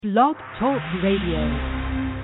Blog Talk Radio.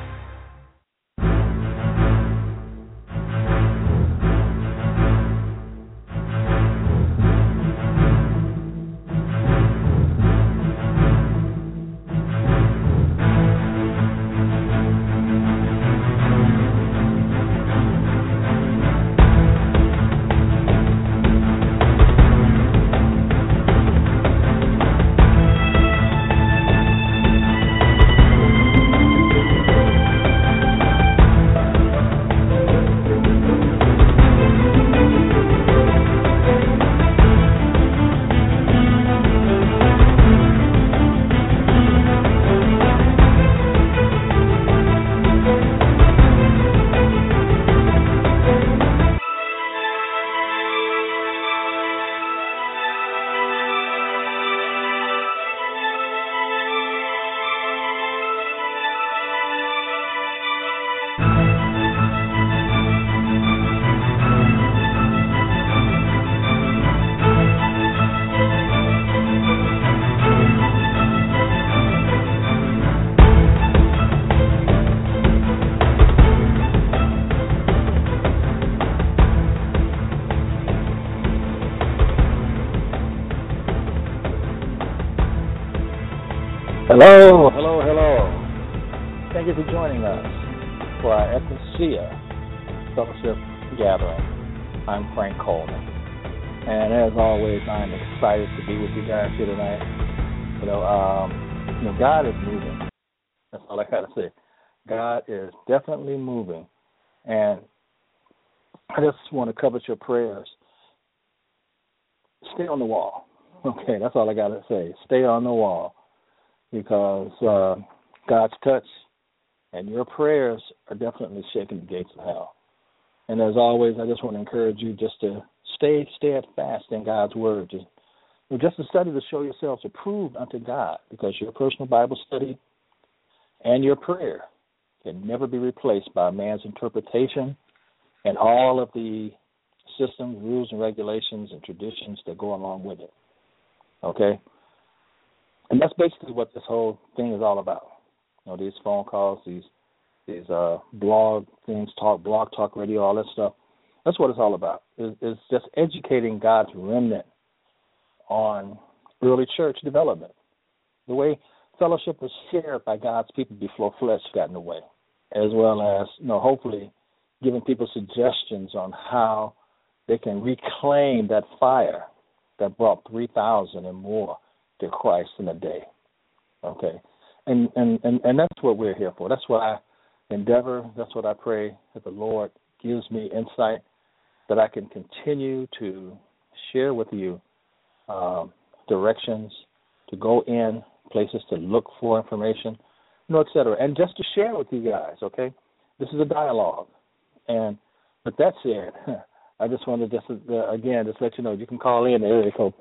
Hello, hello, hello. Thank you for joining us for our Ecclesia Fellowship Gathering. I'm Frank Coleman. And as always, I'm excited to be with you guys here tonight. God is moving. That's all I got to say. God is definitely moving. And I just want to covet your prayers. Stay on the wall. Okay, that's all I got to say. Stay on the wall. Because God's touch and your prayers are definitely shaking the gates of hell. And as always, I just want to encourage you just to stay steadfast in God's word. Just to study to show yourselves approved unto God, because your personal Bible study and your prayer can never be replaced by man's interpretation and all of the systems, rules, and regulations and traditions that go along with it. Okay? And that's basically what this whole thing is all about. These phone calls, these blog things, blog talk radio, all that stuff. That's what it's all about. It's just educating God's remnant on early church development. The way fellowship was shared by God's people before flesh got in the way, as well as, hopefully giving people suggestions on how they can reclaim that fire that brought 3,000 and more to Christ in a day. Okay. And that's what we're here for. That's what I endeavor, that's what I pray that the Lord gives me insight that I can continue to share with you directions to go in, places to look for information, et cetera. And just to share with you guys, okay? This is a dialogue. And with that said, I just wanted to just let you know, you can call in the area code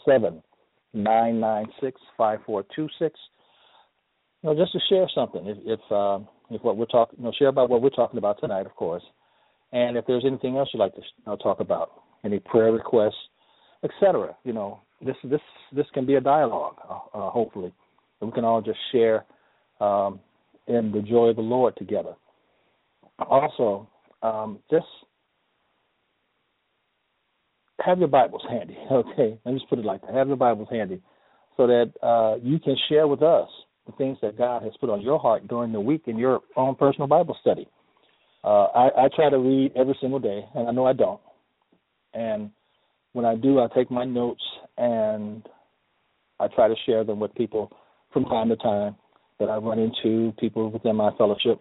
347-996-5426. Just to share something, if what we're talking, share about what we're talking about tonight, of course, and if there's anything else you'd like to talk about, any prayer requests, etc. This can be a dialogue, hopefully, and we can all just share in the joy of the Lord together. Also, just have your Bibles handy, okay? Let me just put it like that. Have your Bibles handy so that you can share with us the things that God has put on your heart during the week in your own personal Bible study. I try to read every single day, and I know I don't. And when I do, I take my notes and I try to share them with people from time to time that I run into, people within my fellowship,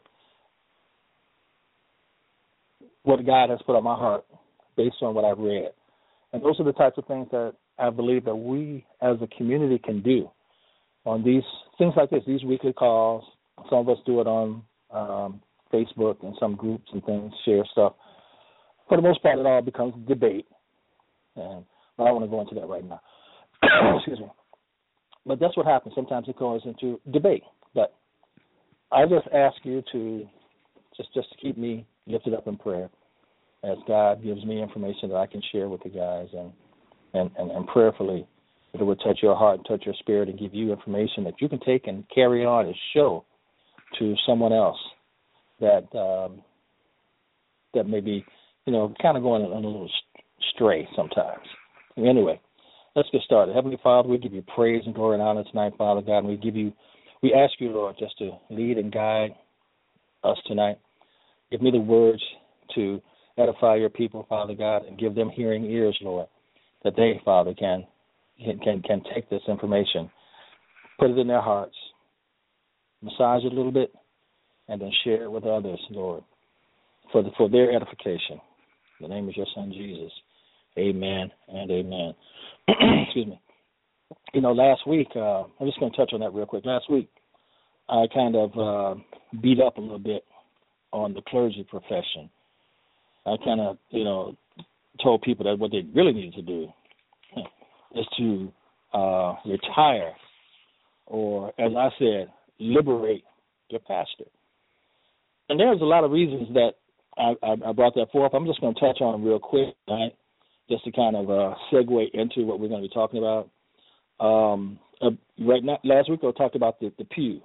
what God has put on my heart based on what I've read. And those are the types of things that I believe that we as a community can do on these things like this, these weekly calls. Some of us do it on Facebook and some groups and things, share stuff. For the most part, it all becomes debate. But I don't want to go into that right now. Excuse me. But that's what happens. Sometimes it goes into debate. But I just ask you to just to keep me lifted up in prayer as God gives me information that I can share with you guys and prayerfully that it would touch your heart and touch your spirit and give you information that you can take and carry on and show to someone else that that may be, kind of going a little stray sometimes. Anyway, let's get started. Heavenly Father, we give you praise and glory and honor tonight, Father God, and we ask you, Lord, just to lead and guide us tonight. Give me the words to edify your people, Father God, and give them hearing ears, Lord, that they, Father, can take this information, put it in their hearts, massage it a little bit, and then share it with others, Lord, for their edification. In the name of your Son, Jesus. Amen and amen. Excuse me. Last week, I'm just going to touch on that real quick. Last week, I kind of beat up a little bit on the clergy profession. I kind of, told people that what they really need to do is to retire, or, as I said, liberate your pastor. And there's a lot of reasons that I brought that forth. I'm just going to touch on them real quick, right, just to kind of segue into what we're going to be talking about. Right now, last week I talked about the pew,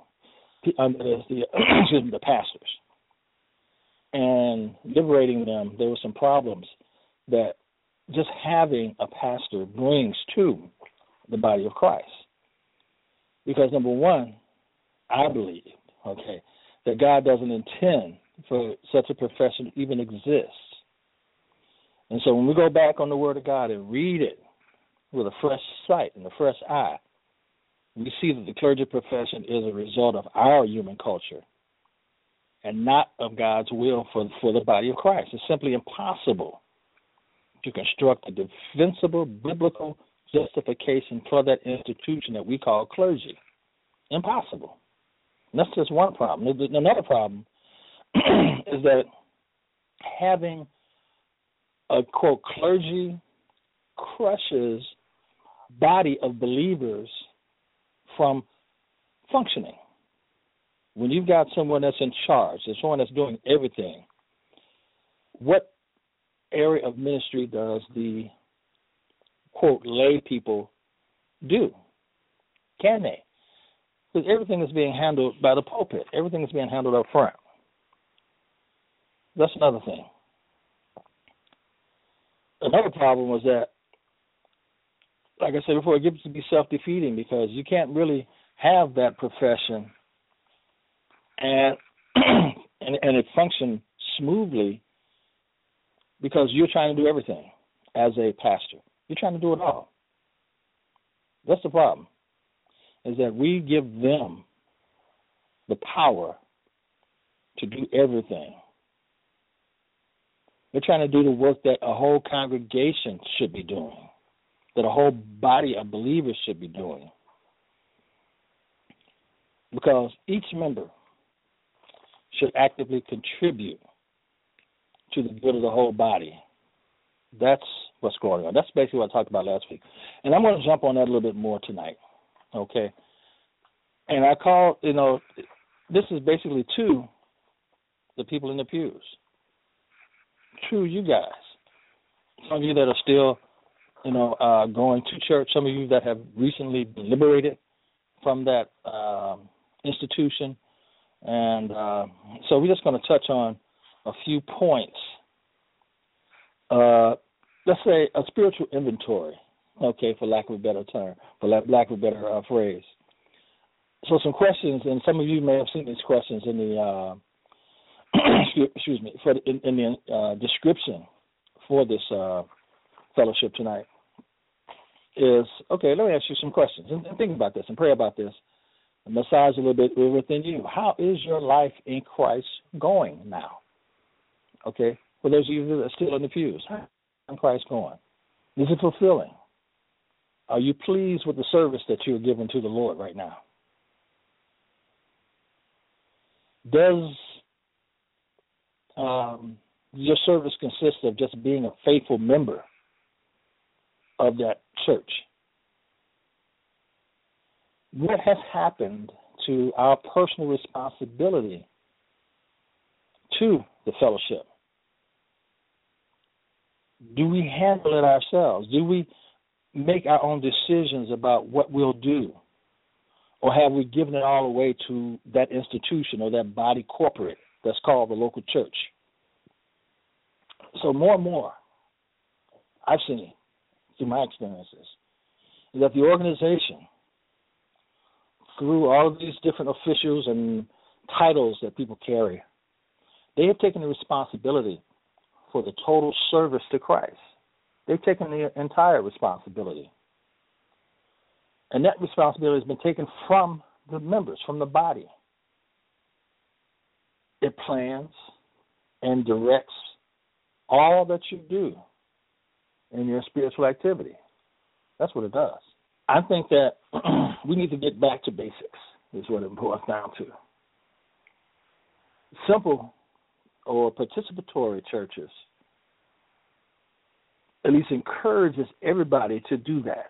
the pastors, and liberating them. There were some problems that just having a pastor brings to the body of Christ. Because number one, I believe, that God doesn't intend for such a profession to even exist. And so when we go back on the Word of God and read it with a fresh sight and a fresh eye, we see that the clergy profession is a result of our human culture and not of God's will for the body of Christ. It's simply impossible to construct a defensible biblical justification for that institution that we call clergy. Impossible. And that's just one problem. Another problem is that having a, quote, clergy crushes body of believers from functioning. When you've got someone that's in charge, there's someone that's doing everything, what area of ministry does the, quote, lay people do? Can they? Because everything is being handled by the pulpit. Everything is being handled up front. That's another thing. Another problem was that, like I said before, it gets to be self-defeating because you can't really have that profession and it function smoothly because you're trying to do everything as a pastor. You're trying to do it all. That's the problem, is that we give them the power to do everything. They're trying to do the work that a whole congregation should be doing, that a whole body of believers should be doing. Because each member should actively contribute to the good of the whole body. That's what's going on. That's basically what I talked about last week. And I'm going to jump on that a little bit more tonight, okay? And I call, this is basically to the people in the pews, to you guys. Some of you that are still, going to church, some of you that have recently been liberated from that institution. And so we're just going to touch on a few points. Let's say a spiritual inventory, for lack of a better term, for lack of a better phrase. So some questions, and some of you may have seen these questions in the excuse me, in the description for this fellowship tonight. Is let me ask you some questions and think about this and pray about this. And massage a little bit within you. How is your life in Christ going now? Okay? For those of you that are still in the pews, how is Christ going? Is it fulfilling? Are you pleased with the service that you're giving to the Lord right now? Does your service consist of just being a faithful member of that church? What has happened to our personal responsibility to the fellowship? Do we handle it ourselves? Do we make our own decisions about what we'll do? Or have we given it all away to that institution or that body corporate that's called the local church? So more and more, I've seen through my experiences, is that the organization, through all of these different officials and titles that people carry, they have taken the responsibility for the total service to Christ. They've taken the entire responsibility. And that responsibility has been taken from the members, from the body. It plans and directs all that you do in your spiritual activity. That's what it does. I think that we need to get back to basics, is what it boils down to. Simple or participatory churches at least encourages everybody to do that.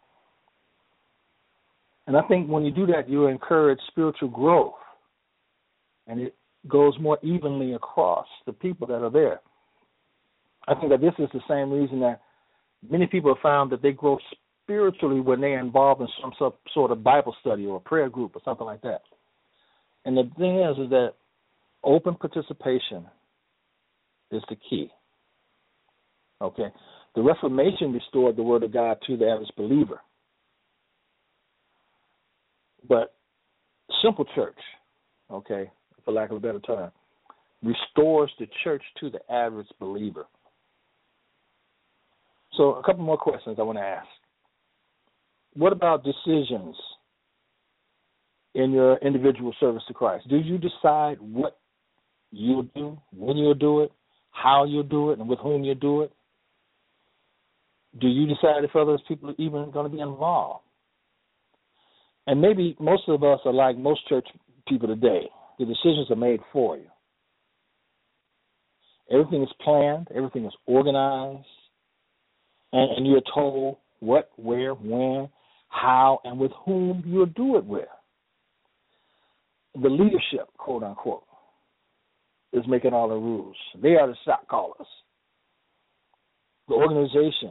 And I think when you do that, you encourage spiritual growth, and it goes more evenly across the people that are there. I think that this is the same reason that many people have found that they grow spiritually when they're involved in some sort of Bible study or a prayer group or something like that. And the thing is that open participation is the key. Okay? The Reformation restored the Word of God to the average believer. But simple church, okay, for lack of a better term, restores the church to the average believer. So a couple more questions I want to ask. What about decisions in your individual service to Christ? Do you decide what you'll do, when you'll do it, how you'll do it, and with whom you'll do it? Do you decide if other people are even going to be involved? And maybe most of us are like most church people today. The decisions are made for you. Everything is planned. Everything is organized. And you're told what, where, when, how, and with whom you'll do it with. The leadership, quote unquote, is making all the rules. They are the shot callers. The organization.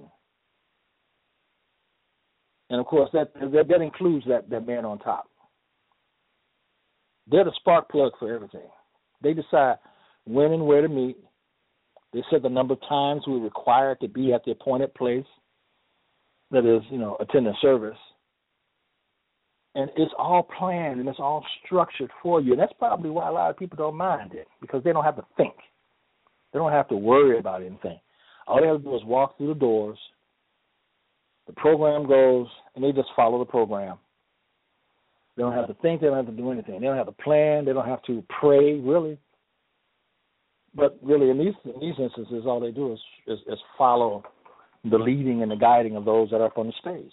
And, of course, that includes that man on top. They're the spark plug for everything. They decide when and where to meet. They set the number of times we're required to be at the appointed place, that is, attending service. And it's all planned and it's all structured for you. And that's probably why a lot of people don't mind it, because they don't have to think. They don't have to worry about anything. All they have to do is walk through the doors. The program goes, and they just follow the program. They don't have to think. They don't have to do anything. They don't have to plan. They don't have to pray, really. But really, in these instances, all they do is follow the leading and the guiding of those that are up on the stage.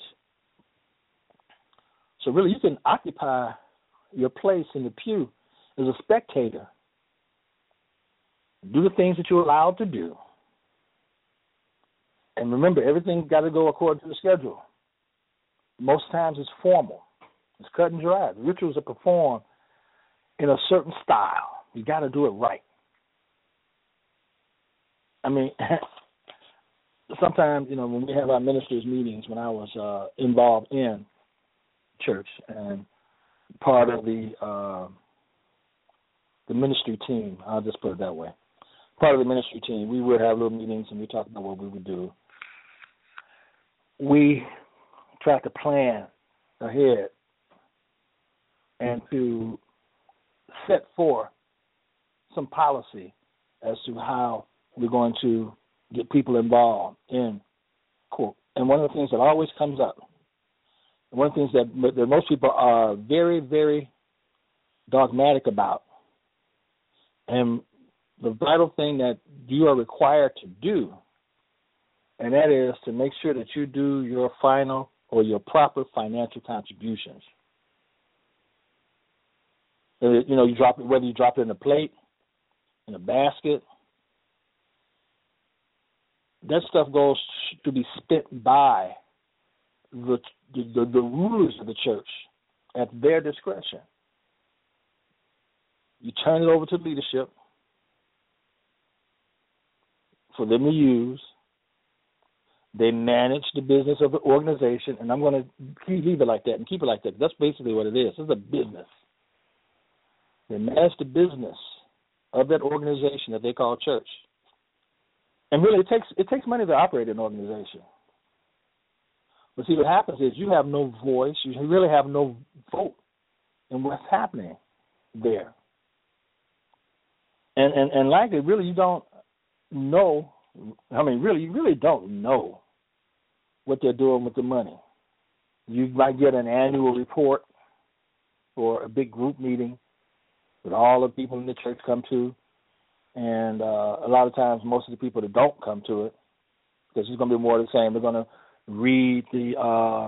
So really, you can occupy your place in the pew as a spectator. Do the things that you're allowed to do. And remember, everything's got to go according to the schedule. Most times it's formal. It's cut and dry. The rituals are performed in a certain style. You got to do it right. I mean, sometimes, when we have our ministers' meetings, when I was involved in church and part of the ministry team, I'll just put it that way. Part of the ministry team, we would have little meetings and we talked about what we would do. We try to plan ahead and to set forth some policy as to how we're going to get people involved in quote. And one of the things that always comes up, one of the things that most people are very, very dogmatic about, and the vital thing that you are required to do, and that is to make sure that you do your final or your proper financial contributions. You drop it, whether you drop it in a plate, in a basket, that stuff goes to be spent by the rulers of the church at their discretion. You turn it over to leadership for them to use. They manage the business of the organization, and I'm going to leave it like that and keep it like that. That's basically what it is. It's a business. They manage the business of that organization that they call church. And really, it takes money to operate an organization. But see, what happens is you have no voice. You really have no vote in what's happening there. And likely, really, you don't know. I mean, really, you really don't know what they're doing with the money. You might get an annual report or a big group meeting that all the people in the church come to. And a lot of times, most of the people that don't come to it, because it's going to be more of the same, they're going to read the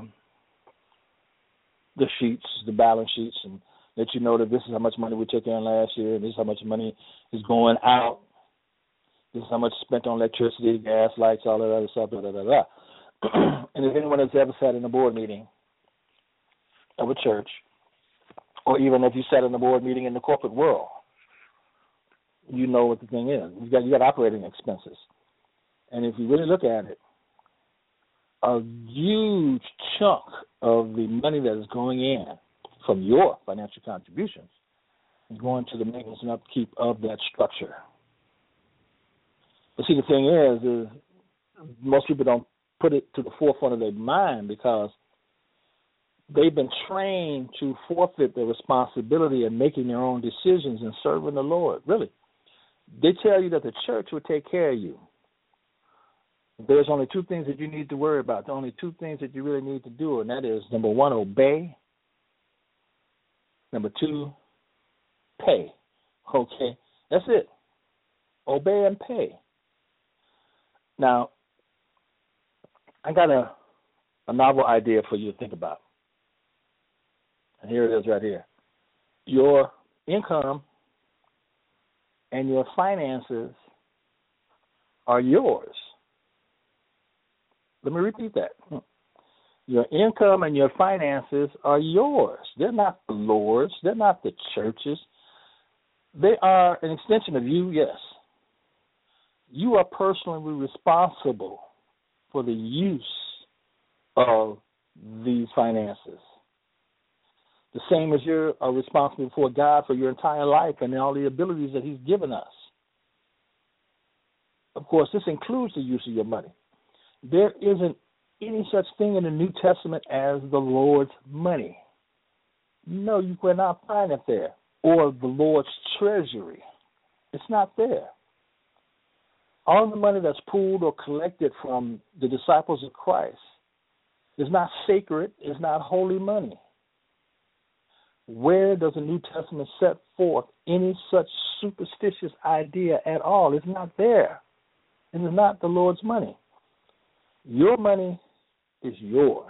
sheets, the balance sheets, and let you know that this is how much money we took in last year, and this is how much money is going out. This is how much spent on electricity, gas, lights, all that other stuff, blah, blah, blah, blah. And if anyone has ever sat in a board meeting of a church, or even if you sat in a board meeting in the corporate world, you know what the thing is. You got operating expenses. And if you really look at it, a huge chunk of the money that is going in from your financial contributions is going to the maintenance and upkeep of that structure. But see, the thing is most people don't put it to the forefront of their mind because they've been trained to forfeit their responsibility in making their own decisions and serving the Lord. Really. They tell you that the church will take care of you. There's only two things that you need to worry about. There are only two things that you really need to do, and that is, number one, obey. Number two, pay. Okay? That's it. Obey and pay. Now, I got a novel idea for you to think about. And here it is right here. Your income and your finances are yours. Let me repeat that. Your income and your finances are yours. They're not the Lord's. They're not the church's. They are an extension of you, yes. You are personally responsible for the use of these finances. The same as you are responsible before God for your entire life and all the abilities that He's given us. Of course, this includes the use of your money. There isn't any such thing in the New Testament as the Lord's money. No, you cannot find it there. Or the Lord's treasury. It's not there. All the money that's pooled or collected from the disciples of Christ is not sacred, is not holy money. Where does the New Testament set forth any such superstitious idea at all? It's not there. It is not the Lord's money. Your money is yours.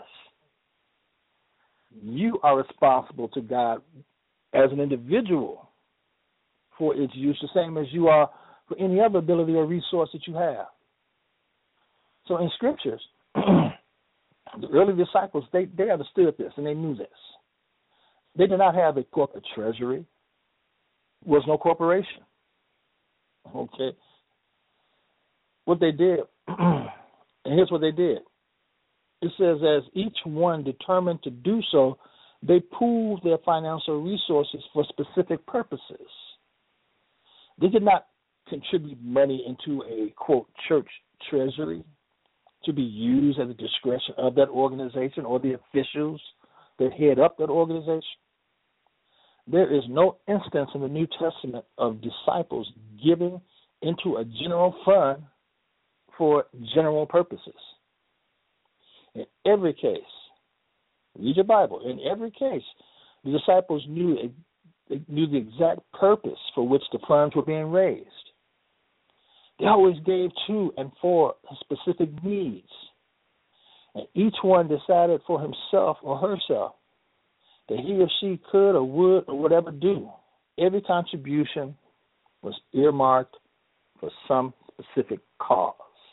You are responsible to God as an individual for its use, the same as you are for any other ability or resource that you have. So in Scriptures, the early disciples, they understood this and they knew this. They did not have a corporate treasury. There was no corporation. Okay. What they did, and here's what they did. It says, as each one determined to do so, they pooled their financial resources for specific purposes. They did not contribute money into a, quote, church treasury to be used at the discretion of that organization or the officials that head up that organization. There is no instance in the New Testament of disciples giving into a general fund for general purposes. In every case, read your Bible, in every case, the disciples knew the exact purpose for which the funds were being raised. They always gave to and for specific needs. And each one decided for himself or herself that he or she could or would or whatever do. Every contribution was earmarked for some specific cause.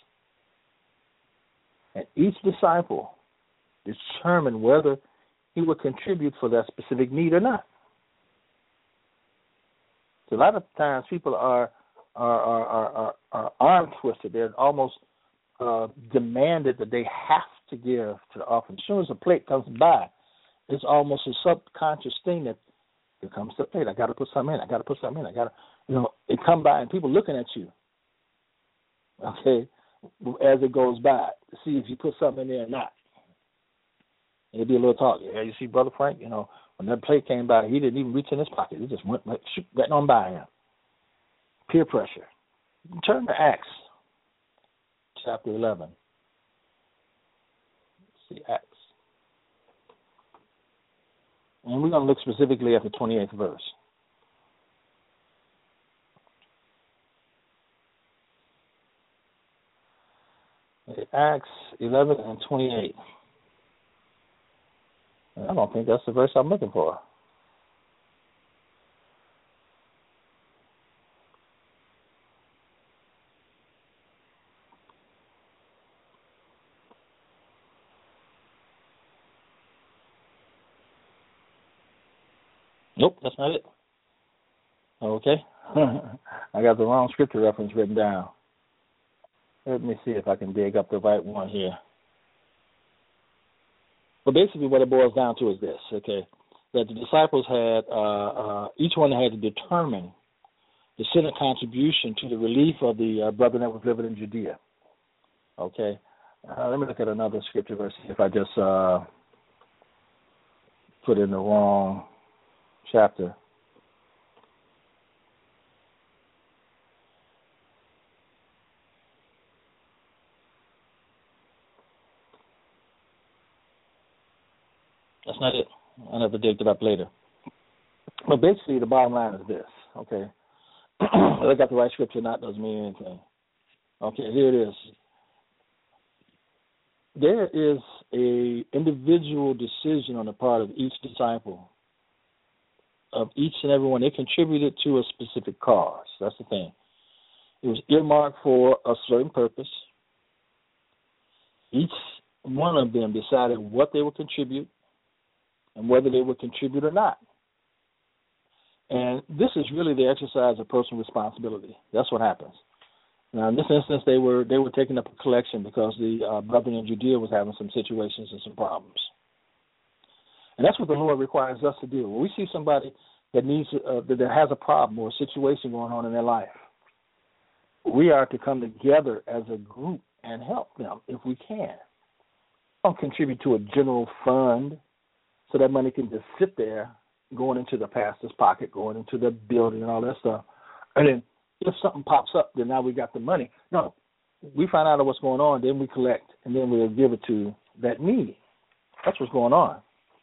And each disciple determined whether he would contribute for that specific need or not. So a lot of times people are arm twisted. They're almost demanded that they have to give to the offering. As soon as the plate comes by, it's almost a subconscious thing that here comes the plate. I got to put something in. I got to put something in. I got to, it come by and people looking at you, okay, as it goes by to see if you put something in there or not. It'd be a little talk. Yeah, you see, Brother Frank, when that plate came by, he didn't even reach in his pocket. He just went on by him. Peer pressure. Turn to Acts chapter 11. Let's see, Acts. And we're going to look specifically at the 28th verse. Acts 11 and 28. I don't think that's the verse I'm looking for. Nope, that's not it. Okay. I got the wrong scripture reference written down. Let me see if I can dig up the right one here. But basically what it boils down to is this, okay, that the disciples had, each one had to determine to send a contribution to the relief of the brother that was living in Judea. Okay. Let me look at another scripture verse if I just put in the wrong chapter. That's not it. I'll have to dig it up later. But basically, the bottom line is this, okay? I got the right scripture, not doesn't mean anything. Okay, here it is. There is a individual decision on the part of each disciple, of each and every one. They contributed to a specific cause. That's the thing. It was earmarked for a certain purpose. Each one of them decided what they would contribute and whether they would contribute or not. And this is really the exercise of personal responsibility. That's what happens. Now, in this instance, they were taking up a collection because the brother in Judea was having some situations and some problems. And that's what the Lord requires us to do. When we see somebody that needs that has a problem or a situation going on in their life, we are to come together as a group and help them if we can. Don't contribute to a general fund so that money can just sit there going into the pastor's pocket, going into the building and all that stuff. And then if something pops up, then now we got the money. No, we find out what's going on, then we collect, and then we'll give it to that need. That's what's going on.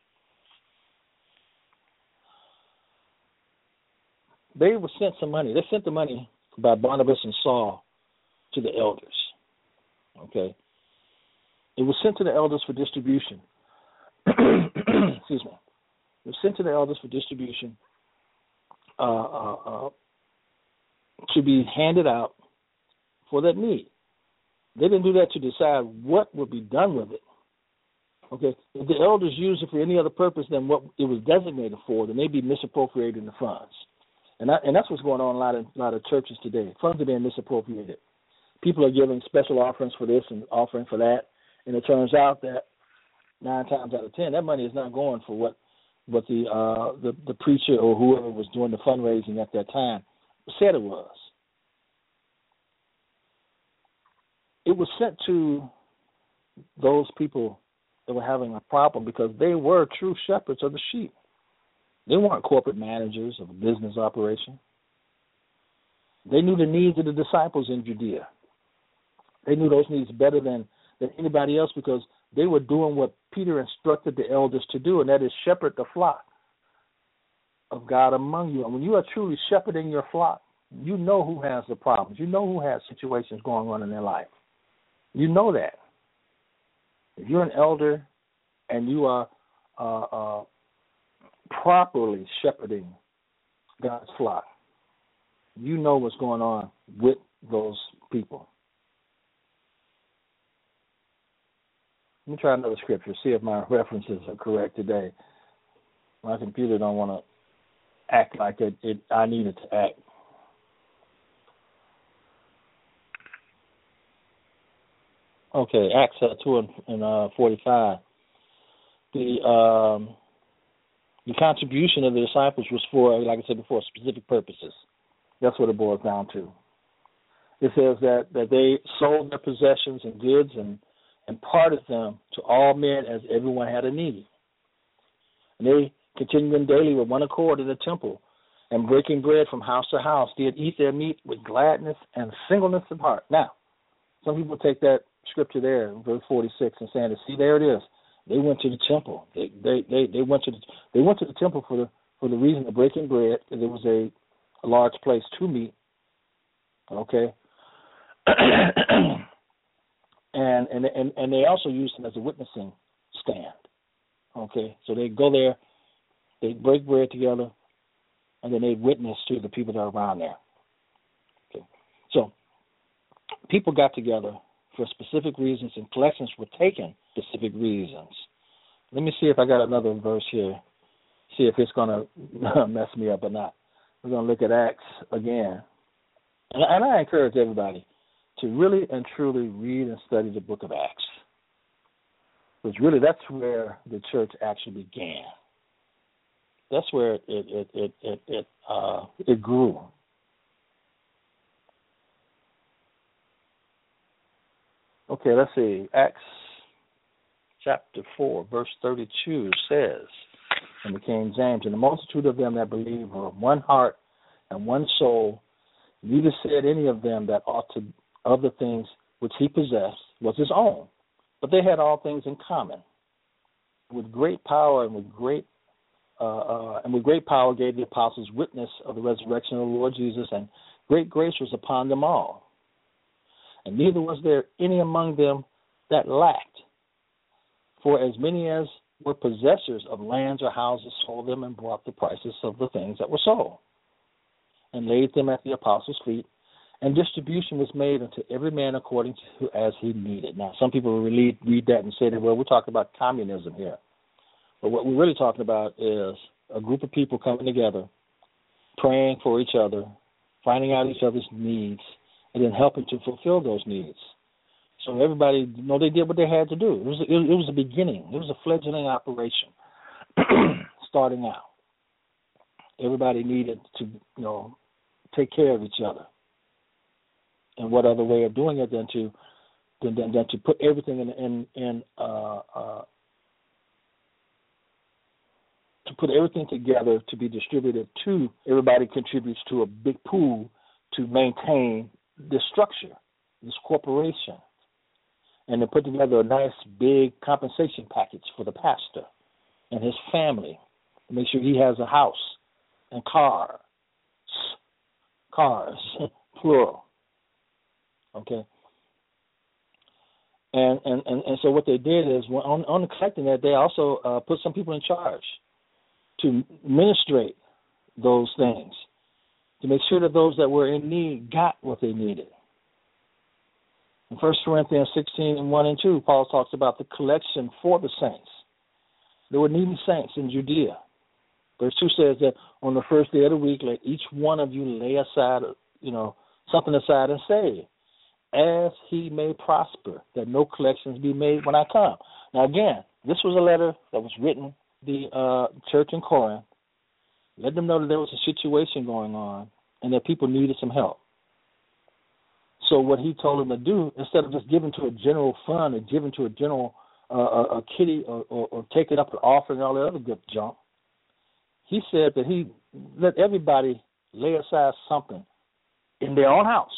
They were sent some money. They sent the money by Barnabas and Saul to the elders. Okay. It was sent to the elders for distribution. Excuse me. It was sent to the elders for distribution to be handed out for that need. They didn't do that to decide what would be done with it. Okay, if the elders used it for any other purpose than what it was designated for, then they'd be misappropriating the funds. And that's what's going on in a lot of churches today. Funds are being misappropriated. People are giving special offerings for this and offering for that, and it turns out that 9 times out of 10, that money is not going for what the preacher or whoever was doing the fundraising at that time said it was. It was sent to those people that were having a problem because they were true shepherds of the sheep. They weren't corporate managers of a business operation. They knew the needs of the disciples in Judea. They knew those needs better than anybody else because they were doing what Peter instructed the elders to do, and that is shepherd the flock of God among you. And when you are truly shepherding your flock, you know who has the problems. You know who has situations going on in their life. You know that. If you're an elder and you are properly shepherding God's flock, you know what's going on with those people. Let me try another scripture, see if my references are correct today. My computer don't want to act like I need it to act. Okay, Acts 2 and 45. The contribution of the disciples was for, like I said before, specific purposes. That's what it boils down to. It says that they sold their possessions and goods and parted them to all men as everyone had a need. And they, continuing daily with one accord in the temple and breaking bread from house to house, did eat their meat with gladness and singleness of heart. Now, some people take that scripture there, verse 46, and saying, "See, there it is. They went to the temple. They went to the temple for the reason of breaking bread, because it was a large place to meet." Okay. and they also used them as a witnessing stand. Okay, so they go there, they break bread together, and then they witness to the people that are around there. Okay, so people got together for specific reasons, and collections were taken for specific reasons. Let me see if I got another verse here. See if it's going to mess me up or not. We're going to look at Acts again. And I encourage everybody to really and truly read and study the book of Acts. Because really that's where the church actually began. That's where it grew. Okay, let's see. Acts chapter 4, verse 32 says in the King James, "And the multitude of them that believed were one heart and one soul. Neither said any of them that aught of the things which he possessed was his own, but they had all things in common. With great power and with great power gave the apostles witness of the resurrection of the Lord Jesus, and great grace was upon them all. And neither was there any among them that lacked. For as many as were possessors of lands or houses sold them and brought the prices of the things that were sold, and laid them at the apostles' feet, and distribution was made unto every man according to as he needed." Now, some people will read that and say that, well, we're talking about communism here. But what we're really talking about is a group of people coming together, praying for each other, finding out each other's needs, and then helping to fulfill those needs. So everybody, they did what they had to do. It was a beginning. It was a fledgling operation starting out. Everybody needed to, take care of each other. And what other way of doing it than to put everything to put everything together to be distributed to everybody contributes to a big pool to maintain this structure, this corporation, and to put together a nice big compensation package for the pastor and his family to make sure he has a house and cars, plural. Okay. And so what they did is on collecting that, they also put some people in charge to administrate those things, to make sure that those that were in need got what they needed. In 1 Corinthians 16 and 1 and 2, Paul talks about the collection for the saints. There were needy saints in Judea. Verse 2 says that on the first day of the week, let each one of you lay aside, something aside and save, as he may prosper, that no collections be made when I come. Now, again, this was a letter that was written the church in Corinth. Let them know that there was a situation going on and that people needed some help. So what he told them to do, instead of just giving to a general fund or giving to a general a kitty or taking up an offering and all that other good junk, he said that he let everybody lay aside something in their own house,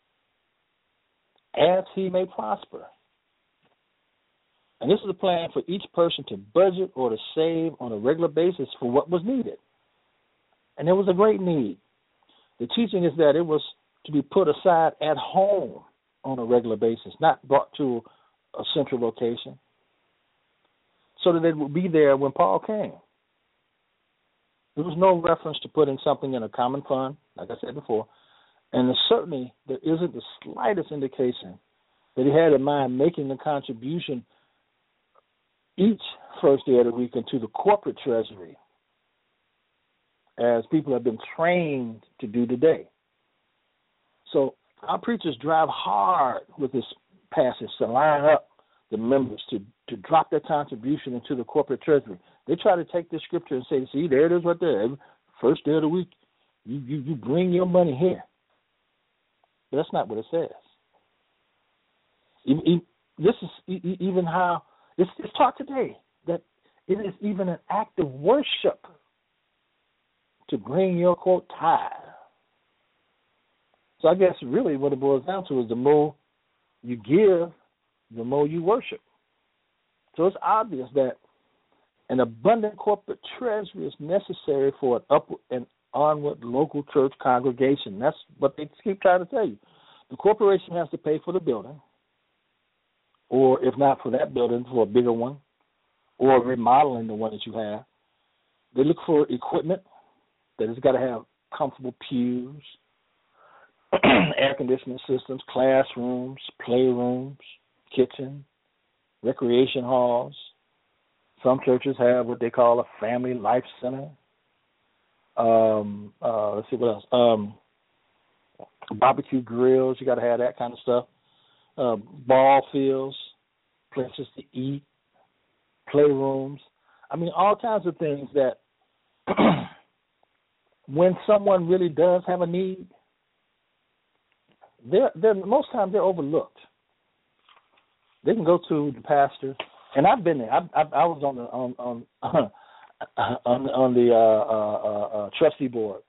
as he may prosper. And this is a plan for each person to budget or to save on a regular basis for what was needed. And there was a great need. The teaching is that it was to be put aside at home on a regular basis, not brought to a central location, so that it would be there when Paul came. There was no reference to putting something in a common fund, like I said before, and certainly there isn't the slightest indication that he had in mind making a contribution each first day of the week into the corporate treasury, as people have been trained to do today. So our preachers drive hard with this passage to line up the members to drop their contribution into the corporate treasury. They try to take this scripture and say, see, there it is right there. Every first day of the week, you bring your money here. But that's not what it says. This is even how it's taught today, that it is even an act of worship to bring your, quote, tithe. So I guess really what it boils down to is the more you give, the more you worship. So it's obvious that an abundant corporate treasury is necessary for an upward and onward local church congregation. That's what they keep trying to tell you. The corporation has to pay for the building, or if not for that building, for a bigger one, or remodeling the one that you have. They look for equipment that has got to have comfortable pews, air conditioning systems, classrooms, playrooms, kitchen, recreation halls. Some churches have what they call a family life center. Let's see what else. Barbecue grills, you got to have that kind of stuff. Ball fields, places to eat, playrooms. I mean, all kinds of things that when someone really does have a need, they're most times they're overlooked. They can go to the pastor, and I've been there. I was on the trustee board,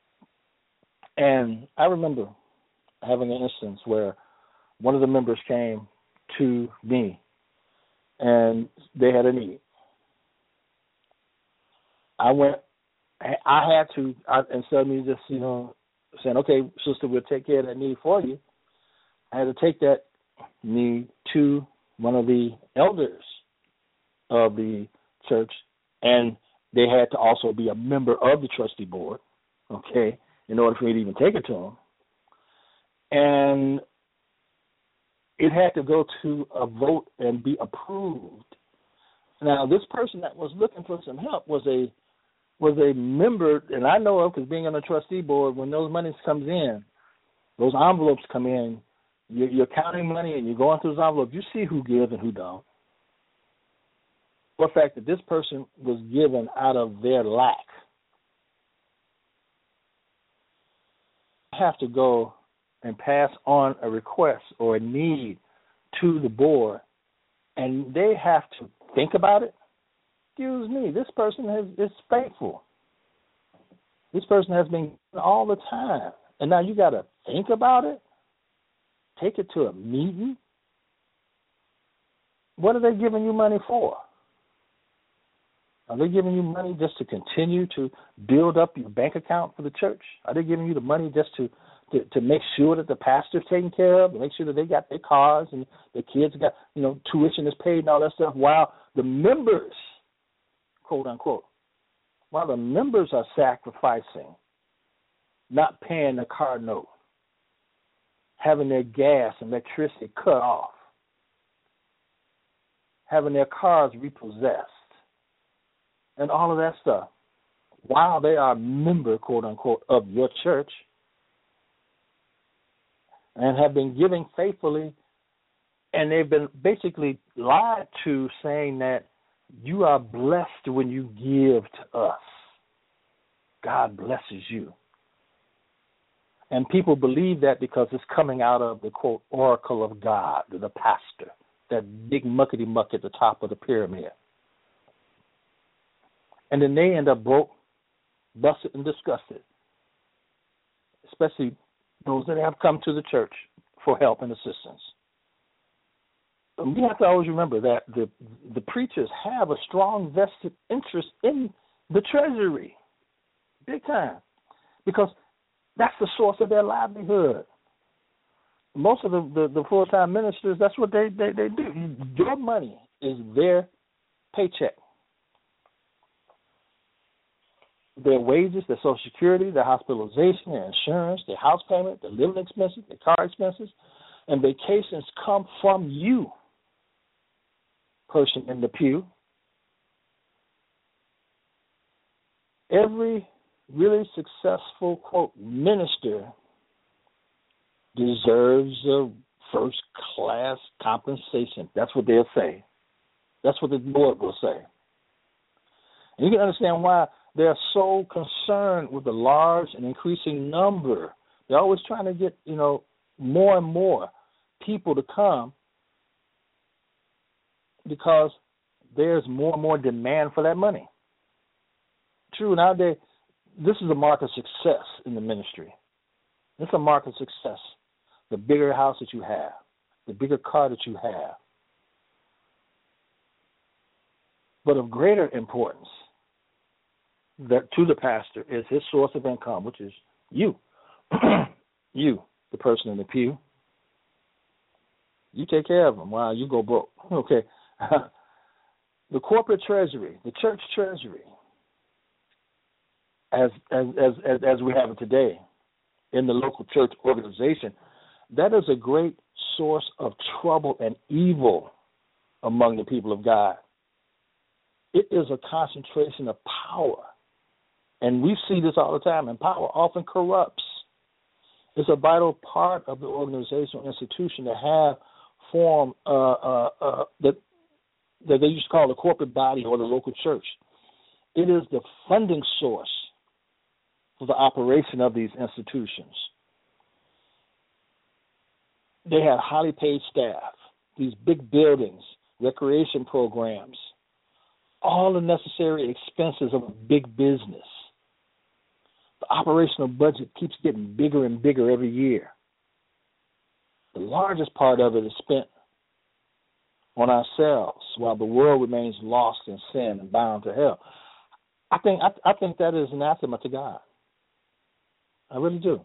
and I remember having an instance where one of the members came to me, and they had a need. Instead of me just, saying, okay, sister, we'll take care of that need for you, I had to take that need to one of the elders of the church, and they had to also be a member of the trustee board, okay, in order for me to even take it to them. And it had to go to a vote and be approved. Now, this person that was looking for some help was a member, and I know of, because being on the trustee board, when those monies comes in, those envelopes come in, you're counting money and you're going through those envelopes, you see who gives and who don't. For the fact that this person was given out of their lack, have to go and pass on a request or a need to the board, and they have to think about it. Excuse me, this person is faithful. This person has been all the time, and now you got to think about it. Take it to a meeting. What are they giving you money for? Are they giving you money just to continue to build up your bank account for the church? Are they giving you the money just to make sure that the pastor's taken care of, to make sure that they got their cars and the kids got, tuition is paid and all that stuff, while the members, quote unquote, while the members are sacrificing, not paying the car note, having their gas and electricity cut off, having their cars repossessed, and all of that stuff, while they are a member, quote unquote, of your church, and have been giving faithfully, and they've been basically lied to, saying that you are blessed when you give to us. God blesses you. And people believe that because it's coming out of the, quote, oracle of God, the pastor, that big muckety-muck at the top of the pyramid. And then they end up broke, busted, and disgusted, especially those that have come to the church for help and assistance. And we have to always remember that the preachers have a strong vested interest in the treasury, big time, because that's the source of their livelihood. Most of the full-time ministers, that's what they do. Your money is their paycheck. Their wages, their Social Security, their hospitalization, their insurance, their house payment, their living expenses, their car expenses, and vacations come from you, person in the pew. Every really successful, quote, minister deserves a first-class compensation. That's what they'll say. That's what the Lord will say. And you can understand why they're so concerned with the large and increasing number. They're always trying to get, more and more people to come because there's more and more demand for that money. True, nowadays, this is a mark of success in the ministry. It's a mark of success. The bigger house that you have, the bigger car that you have. But of greater importance that to the pastor is his source of income, which is you. You, the person in the pew. You take care of them while you go broke. Okay. The corporate treasury, the church treasury, as we have it today in the local church organization, that is a great source of trouble and evil among the people of God. It is a concentration of power. And we see this all the time, and power often corrupts. It's a vital part of the organizational institution to have form that they used to call the corporate body or the local church. It is the funding source for the operation of these institutions. They have highly paid staff, these big buildings, recreation programs, all the necessary expenses of a big business. The operational budget keeps getting bigger and bigger every year. The largest part of it is spent on ourselves while the world remains lost in sin and bound to hell. I think that is anathema to God. I really do.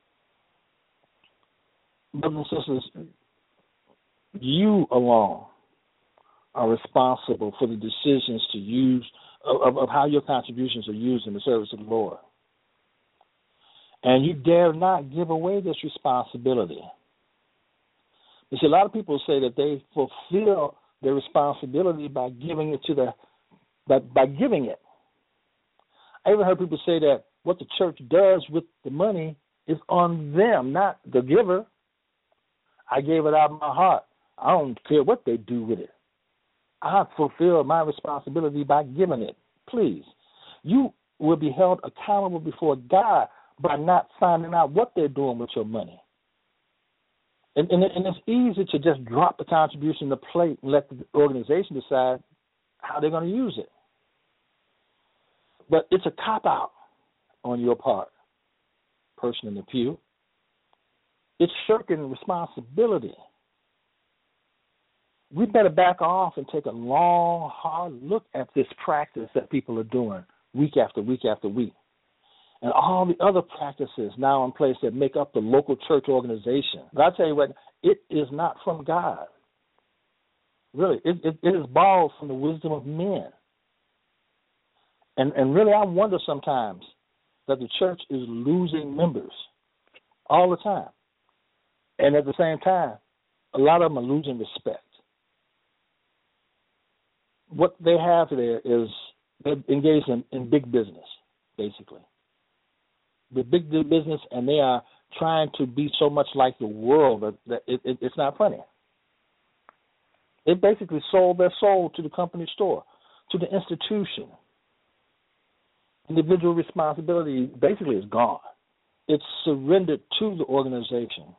Brothers and sisters, you alone are responsible for the decisions to use of how your contributions are used in the service of the Lord. And you dare not give away this responsibility. You see, a lot of people say that they fulfill their responsibility by giving it by giving it. I even heard people say that what the church does with the money is on them, not the giver. I gave it out of my heart. I don't care what they do with it. I fulfill my responsibility by giving it. Please, you will be held accountable before God by not finding out what they're doing with your money. And it's easy to just drop the contribution in the plate and let the organization decide how they're going to use it. But it's a cop-out on your part, person in the pew. It's shirking responsibility. We better back off and take a long, hard look at this practice that people are doing week after week after week. And all the other practices now in place that make up the local church organization. But I tell you what, it is not from God. Really, it is borrowed from the wisdom of men. And really, I wonder sometimes that the church is losing members all the time. And at the same time, a lot of them are losing respect. What they have there is they're engaged in big business, basically. The big business, and they are trying to be so much like the world that it's not funny. They basically sold their soul to the company store, to the institution. Individual responsibility basically is gone. It's surrendered to the organization.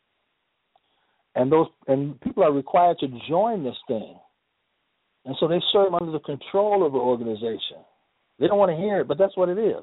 And people are required to join this thing. And so they serve under the control of the organization. They don't want to hear it, but that's what it is.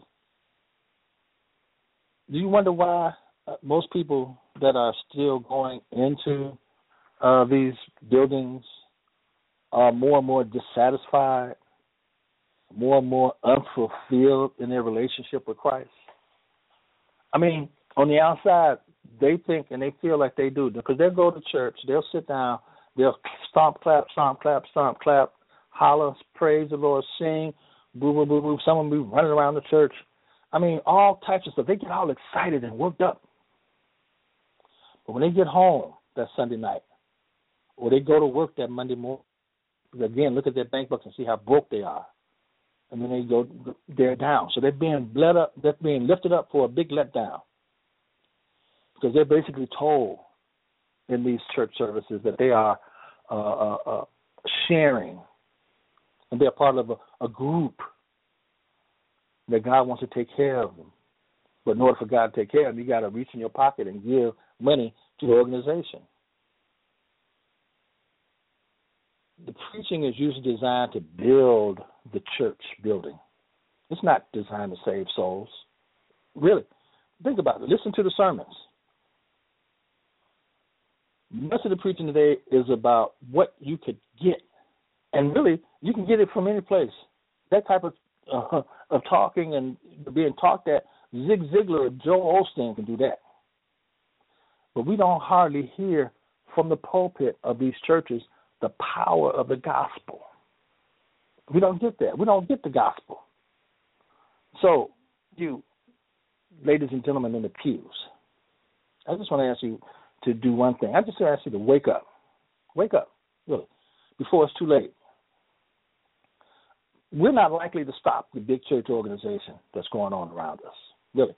Do you wonder why most people that are still going into these buildings are more and more dissatisfied, more and more unfulfilled in their relationship with Christ? I mean, on the outside, they think and they feel like they do, because they'll go to church, they'll sit down, they'll stomp, clap, holler, praise the Lord, sing, boo, boo, boo, boo. Some of them be running around the church. I mean, all types of stuff. They get all excited and worked up. But when they get home that Sunday night, or they go to work that Monday morning, again, look at their bank books and see how broke they are. And then they're down. So they're being lifted up for a big letdown. Because they're basically told in these church services that they are sharing, and they're part of a group that God wants to take care of them. But in order for God to take care of them, you got to reach in your pocket and give money to the organization. The preaching is usually designed to build the church building. It's not designed to save souls. Really. Think about it. Listen to the sermons. Much of the preaching today is about what you could get. And really, you can get it from any place. That type of talking and being talked at, Zig Ziglar or Joel Osteen can do that. But we don't hardly hear from the pulpit of these churches the power of the gospel. We don't get that. We don't get the gospel. So, you, ladies and gentlemen in the pews, I just want to ask you to do one thing. I just want to ask you to wake up. Wake up, really, before it's too late. We're not likely to stop the big church organization that's going on around us, really.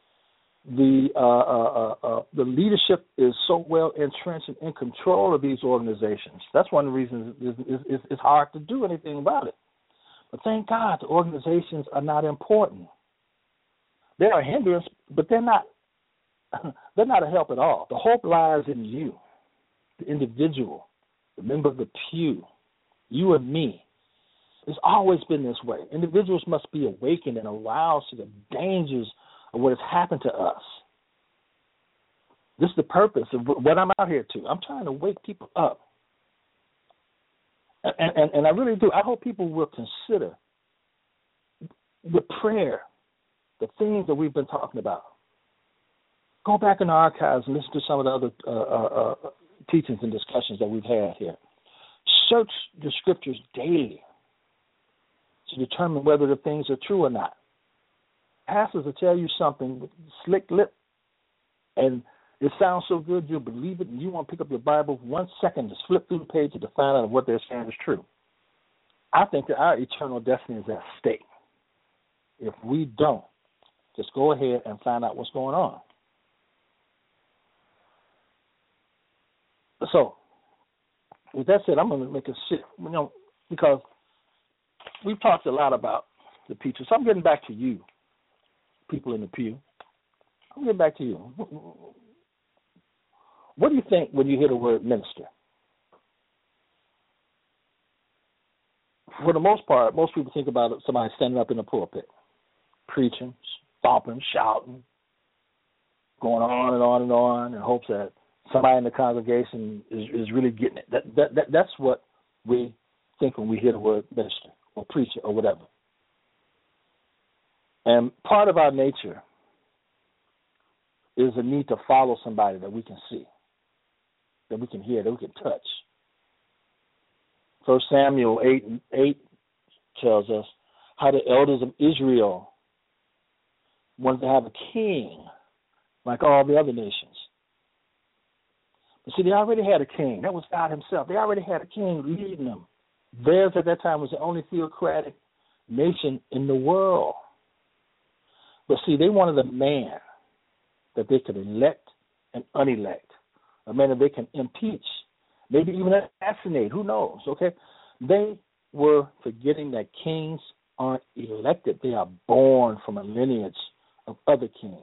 The leadership is so well entrenched and in control of these organizations. That's one of the reasons it's hard to do anything about it. But thank God the organizations are not important. They are a hindrance, but they're not a help at all. The hope lies in you, the individual, the member of the pew, you and me. It's always been this way. Individuals must be awakened and aroused to the dangers of what has happened to us. This is the purpose of what I'm out here to. I'm trying to wake people up. And I really do. I hope people will consider with prayer the things that we've been talking about. Go back in the archives and listen to some of the other teachings and discussions that we've had here. Search the scriptures daily to determine whether the things are true or not. Pastors will tell you something with slick lip, and it sounds so good you'll believe it, and you won't pick up your Bible 1 second to flip through the pages to find out if what they're saying is true. I think that our eternal destiny is at stake. If we don't, just go ahead and find out what's going on. So, with that said, I'm going to make a shift, because we've talked a lot about the preachers. So I'm getting back to you, people in the pew. I'm getting back to you. What do you think when you hear the word minister? For the most part, most people think about somebody standing up in the pulpit, preaching, stomping, shouting, going on and on and on in hopes that somebody in the congregation is really getting it. That's what we think when we hear the word minister or preacher or whatever. And part of our nature is a need to follow somebody that we can see, that we can hear, that we can touch. 1 Samuel 8:8 tells us how the elders of Israel wanted to have a king like all the other nations. But see, they already had a king. That was God himself. They already had a king leading them. Theirs at that time was the only theocratic nation in the world. But see, they wanted a man that they could elect and unelect, a man that they can impeach, maybe even assassinate, who knows, okay? They were forgetting that kings aren't elected. They are born from a lineage of other kings.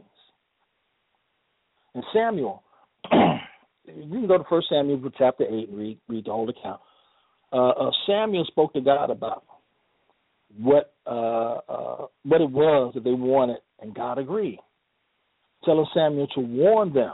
And Samuel, you can go to 1 Samuel chapter 8 and read the whole account. Samuel spoke to God about what it was that they wanted, and God agreed, telling Samuel to warn them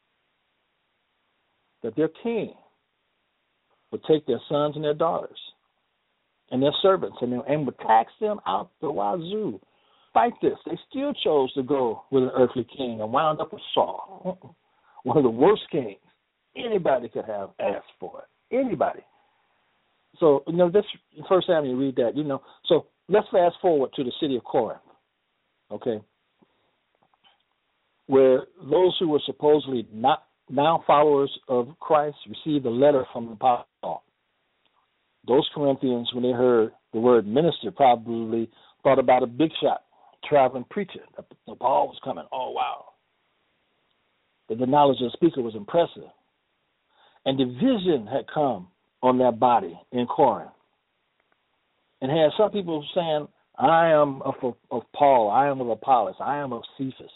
that their king would take their sons and their daughters and their servants and would tax them out the wazoo. Fight this. They still chose to go with an earthly king and wound up with Saul, one of the worst kings anybody could have asked for. Anybody. So, this First Samuel, read that, So let's fast forward to the city of Corinth, okay, where those who were supposedly not now followers of Christ received a letter from the Apostle Paul. Those Corinthians, when they heard the word minister, probably thought about a big shot traveling preacher. Paul was coming. Oh, wow. The knowledge of the speaker was impressive. And division had come on that body in Corinth. And had some people saying, I am of Paul, I am of Apollos, I am of Cephas.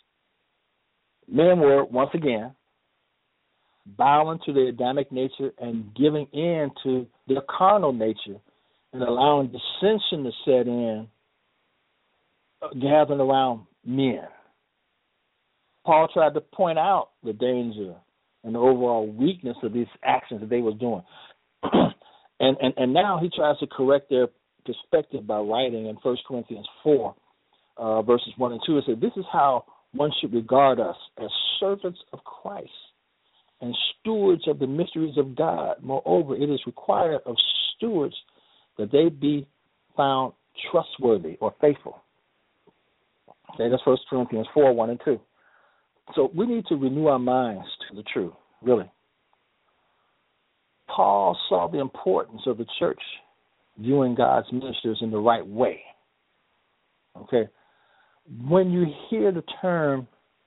Men were, once again, bowing to their Adamic nature and giving in to their carnal nature and allowing dissension to set in, gathering around men. Paul tried to point out the danger and the overall weakness of these actions that they were doing. and now he tries to correct their perspective by writing in 1 Corinthians 4, verses 1 and 2. It said, this is how one should regard us, as servants of Christ and stewards of the mysteries of God. Moreover, it is required of stewards that they be found trustworthy or faithful. Okay, that's 1 Corinthians 4, 1 and 2. So we need to renew our minds to the truth, really. Paul saw the importance of the church viewing God's ministers in the right way. Okay? When you hear the term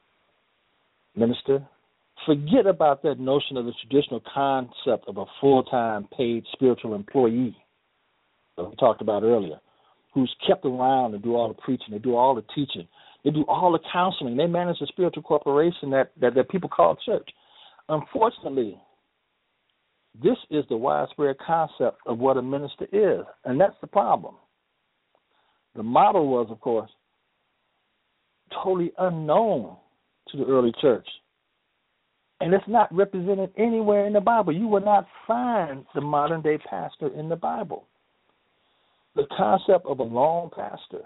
minister, forget about that notion of the traditional concept of a full-time paid spiritual employee that we talked about earlier, who's kept around to do all the preaching, they do all the teaching, they do all the counseling, they manage a spiritual corporation that people call church. Unfortunately, this is the widespread concept of what a minister is, and that's the problem. The model was, of course, totally unknown to the early church. And it's not represented anywhere in the Bible. You will not find the modern-day pastor in the Bible. The concept of a lone pastor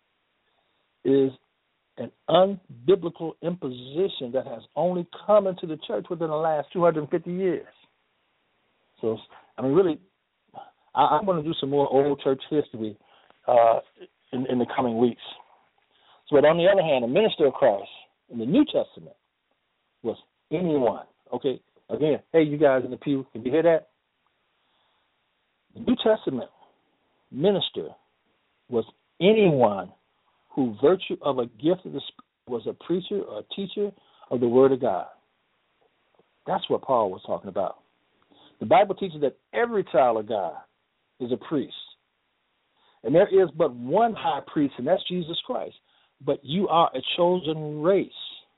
is an unbiblical imposition that has only come into the church within the last 250 years. So, I mean, really, I'm going to do some more old church history in the coming weeks. So, but on the other hand, a minister of Christ in the New Testament was anyone. Okay, again, hey, you guys in the pew, can you hear that? The New Testament minister was anyone who, virtue of a gift of the Spirit, was a preacher or a teacher of the Word of God. That's what Paul was talking about. The Bible teaches that every child of God is a priest. And there is but one high priest, and that's Jesus Christ. But you are a chosen race.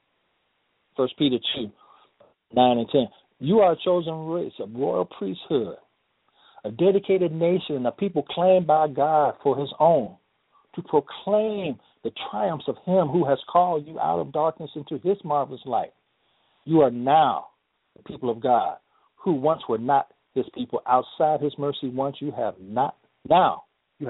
1 Peter 2, 9 and 10. You are a chosen race, a royal priesthood, a dedicated nation, and a people claimed by God for his own, to proclaim the triumphs of him who has called you out of darkness into his marvelous light. You are now the people of God, who once were not his people. Outside his mercy once, you have now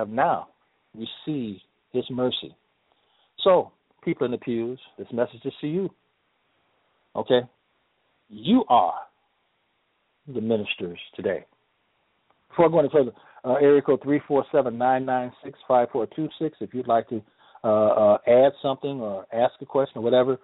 received his mercy. So, people in the pews, this message is to you. Okay? You are the ministers today. Before I go any further, area code 347-996-5426. If you'd like to add something or ask a question or whatever,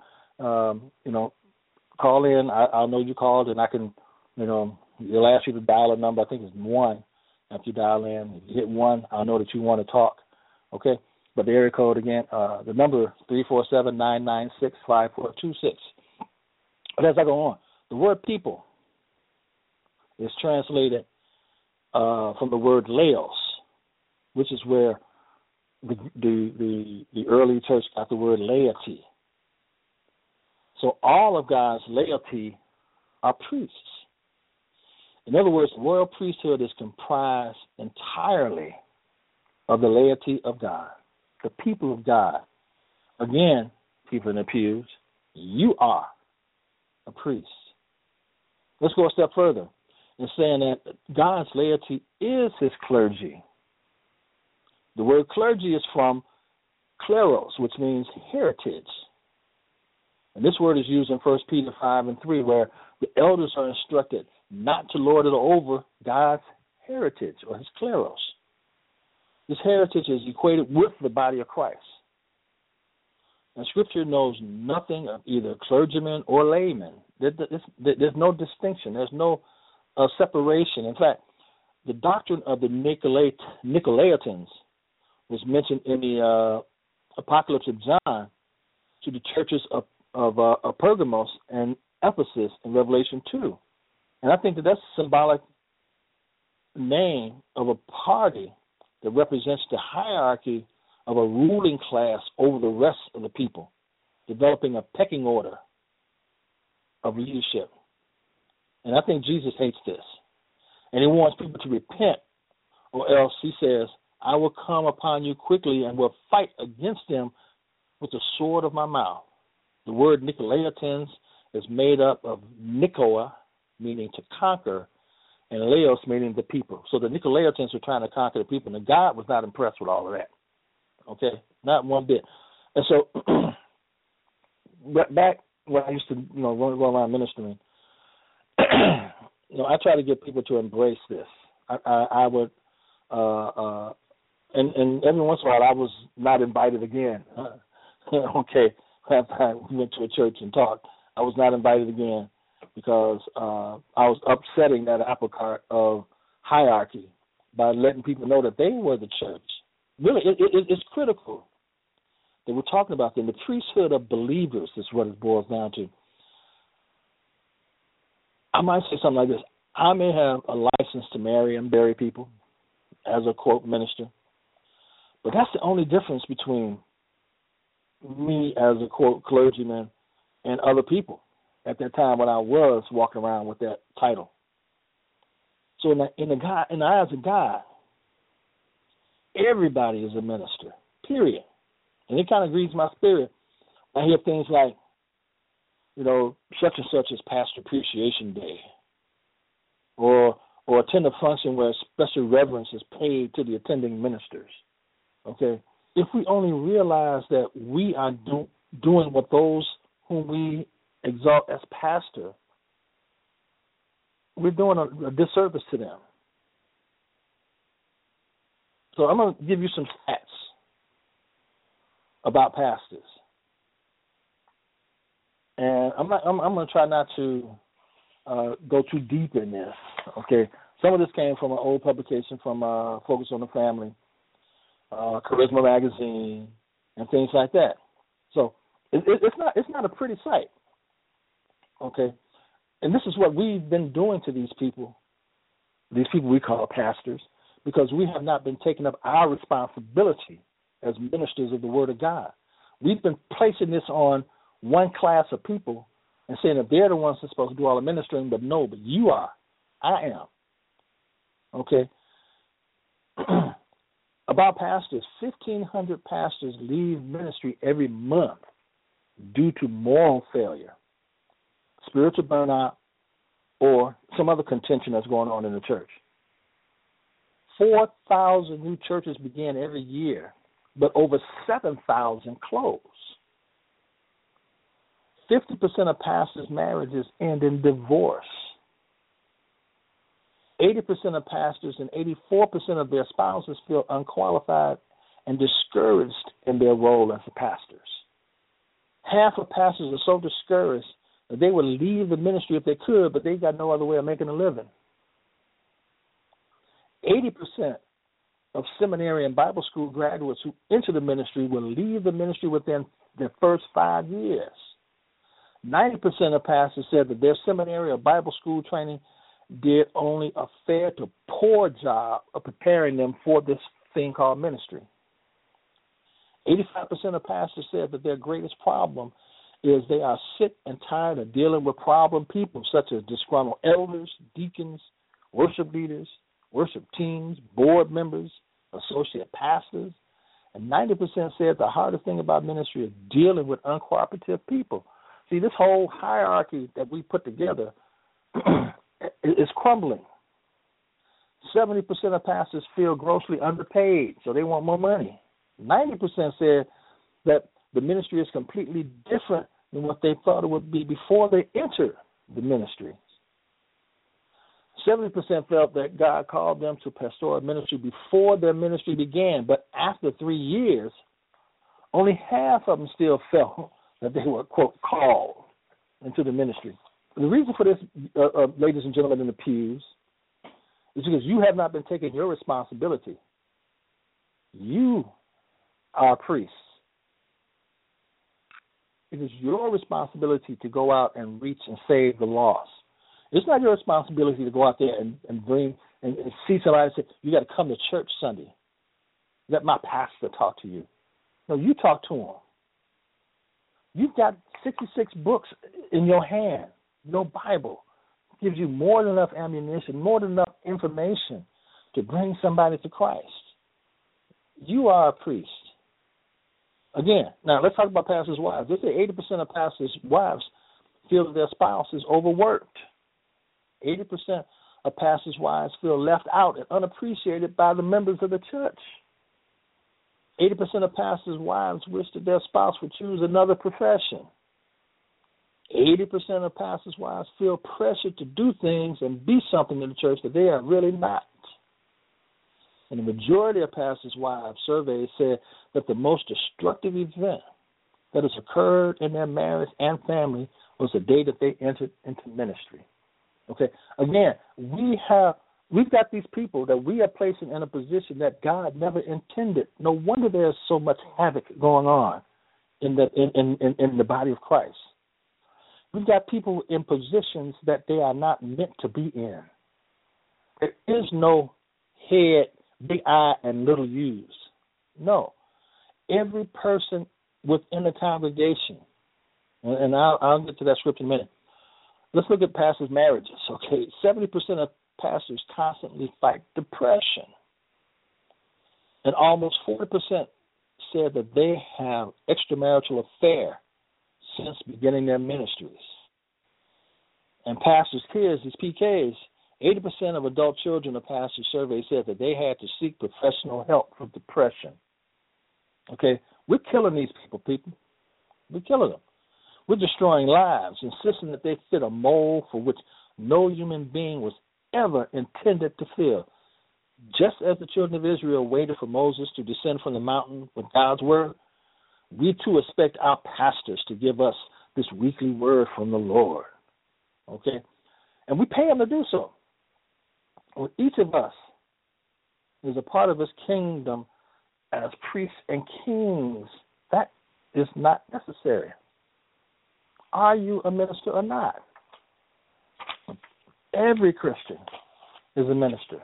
call in. I'll know you called, and I can, it'll ask you to dial a number. I think it's 1. After you dial in, if you hit 1, I'll know that you want to talk. Okay? But the area code again, the number 347-996-5426. But as I go on, the word people is translated from the word laos, which is where the early church got the word laity. So all of God's laity are priests. In other words, the royal priesthood is comprised entirely of the laity of God, the people of God. Again, people in the pews, you are a priest. Let's go a step further in saying that God's laity is his clergy. The word clergy is from kleros, which means heritage. And this word is used in 1 Peter 5 and 3, where the elders are instructed not to lord it over God's heritage or his kleros. This heritage is equated with the body of Christ. And Scripture knows nothing of either clergymen or laymen. There's no distinction. There's no separation. In fact, the doctrine of the Nicolaitans was mentioned in the Apocalypse of John to the churches of Pergamos and Ephesus in Revelation 2. And I think that that's a symbolic name of a party that represents the hierarchy of a ruling class over the rest of the people, developing a pecking order of leadership. And I think Jesus hates this. And he wants people to repent, or else he says, I will come upon you quickly and will fight against them with the sword of my mouth. The word Nicolaitans is made up of Nicoa, meaning to conquer, and Laos, meaning the people. So the Nicolaitans were trying to conquer the people, and God was not impressed with all of that. Okay? Not one bit. And so back when I used to, run around ministering, I try to get people to embrace this. I would, and every once in a while I was not invited again. Okay, after I went to a church and talked, I was not invited again because I was upsetting that apple cart of hierarchy by letting people know that they were the church. Really, it's critical that we're talking about them. The priesthood of believers is what it boils down to. I might say something like this. I may have a license to marry and bury people as a, quote, minister, but that's the only difference between me as a, quote, clergyman and other people at that time when I was walking around with that title. So in the eyes of God, everybody is a minister, period. And it kind of grieves my spirit. I hear things like, such and such as Pastor Appreciation Day, or attend a function where special reverence is paid to the attending ministers. Okay? If we only realize that we are doing what those whom we exalt as pastor, we're doing a disservice to them. So I'm going to give you some stats about pastors. And I'm going to try not to go too deep in this, okay? Some of this came from an old publication from Focus on the Family, Charisma Magazine, and things like that. So it's not a pretty sight, okay? And this is what we've been doing to these people we call pastors, because we have not been taking up our responsibility as ministers of the Word of God. We've been placing this on one class of people and saying that they're the ones that's supposed to do all the ministering, but no, but you are. I am. Okay? About pastors, 1,500 pastors leave ministry every month due to moral failure, spiritual burnout, or some other contention that's going on in the church. 4,000 new churches begin every year, but over 7,000 close. 50% of pastors' marriages end in divorce. 80% of pastors and 84% of their spouses feel unqualified and discouraged in their role as pastors. Half of pastors are so discouraged that they would leave the ministry if they could, but they got no other way of making a living. 80% of seminary and Bible school graduates who enter the ministry will leave the ministry within their first 5 years. 90% of pastors said that their seminary or Bible school training did only a fair to poor job of preparing them for this thing called ministry. 85% of pastors said that their greatest problem is they are sick and tired of dealing with problem people such as disgruntled elders, deacons, worship leaders, worship teams, board members, associate pastors. And 90% said the hardest thing about ministry is dealing with uncooperative people. See, this whole hierarchy that we put together is crumbling. 70% of pastors feel grossly underpaid, so they want more money. 90% said that the ministry is completely different than what they thought it would be before they entered the ministry. 70% felt that God called them to pastoral ministry before their ministry began, but after 3 years, only half of them still felt that they were, quote, called into the ministry. The reason for this, ladies and gentlemen in the pews, is because you have not been taking your responsibility. You are priests. It is your responsibility to go out and reach and save the lost. It's not your responsibility to go out there and bring and see somebody and say, you got to come to church Sunday. Let my pastor talk to you. No, you talk to him. You've got 66 books in your hand. Your Bible gives you more than enough ammunition, more than enough information to bring somebody to Christ. You are a priest. Again, now let's talk about pastors' wives. They say 80% of pastors' wives feel that their spouse is overworked. 80% of pastors' wives feel left out and unappreciated by the members of the church. 80% of pastors' wives wish that their spouse would choose another profession. 80% of pastors' wives feel pressure to do things and be something in the church that they are really not. And the majority of pastors' wives surveys said that the most destructive event that has occurred in their marriage and family was the day that they entered into ministry. Okay, again, we've got these people that we are placing in a position that God never intended. No wonder there's so much havoc going on in the body of Christ. We've got people in positions that they are not meant to be in. There is no head, big I, and little U's. No. Every person within the congregation, and I'll get to that scripture in a minute. Let's look at pastors' marriages, okay? 70% of pastors constantly fight depression. And almost 40% said that they have extramarital affair since beginning their ministries. And pastors' kids, these PKs, 80% of adult children of pastors' survey said that they had to seek professional help for depression. Okay? We're killing these people. We're killing them. We're destroying lives, insisting that they fit a mold for which no human being was ever intended to fill. Just as the children of Israel waited for Moses to descend from the mountain with God's word, we too expect our pastors to give us this weekly word from the Lord. Okay? And we pay them to do so. Well, each of us is a part of his kingdom as priests and kings. That is not necessary. Are you a minister or not? Every Christian is a minister.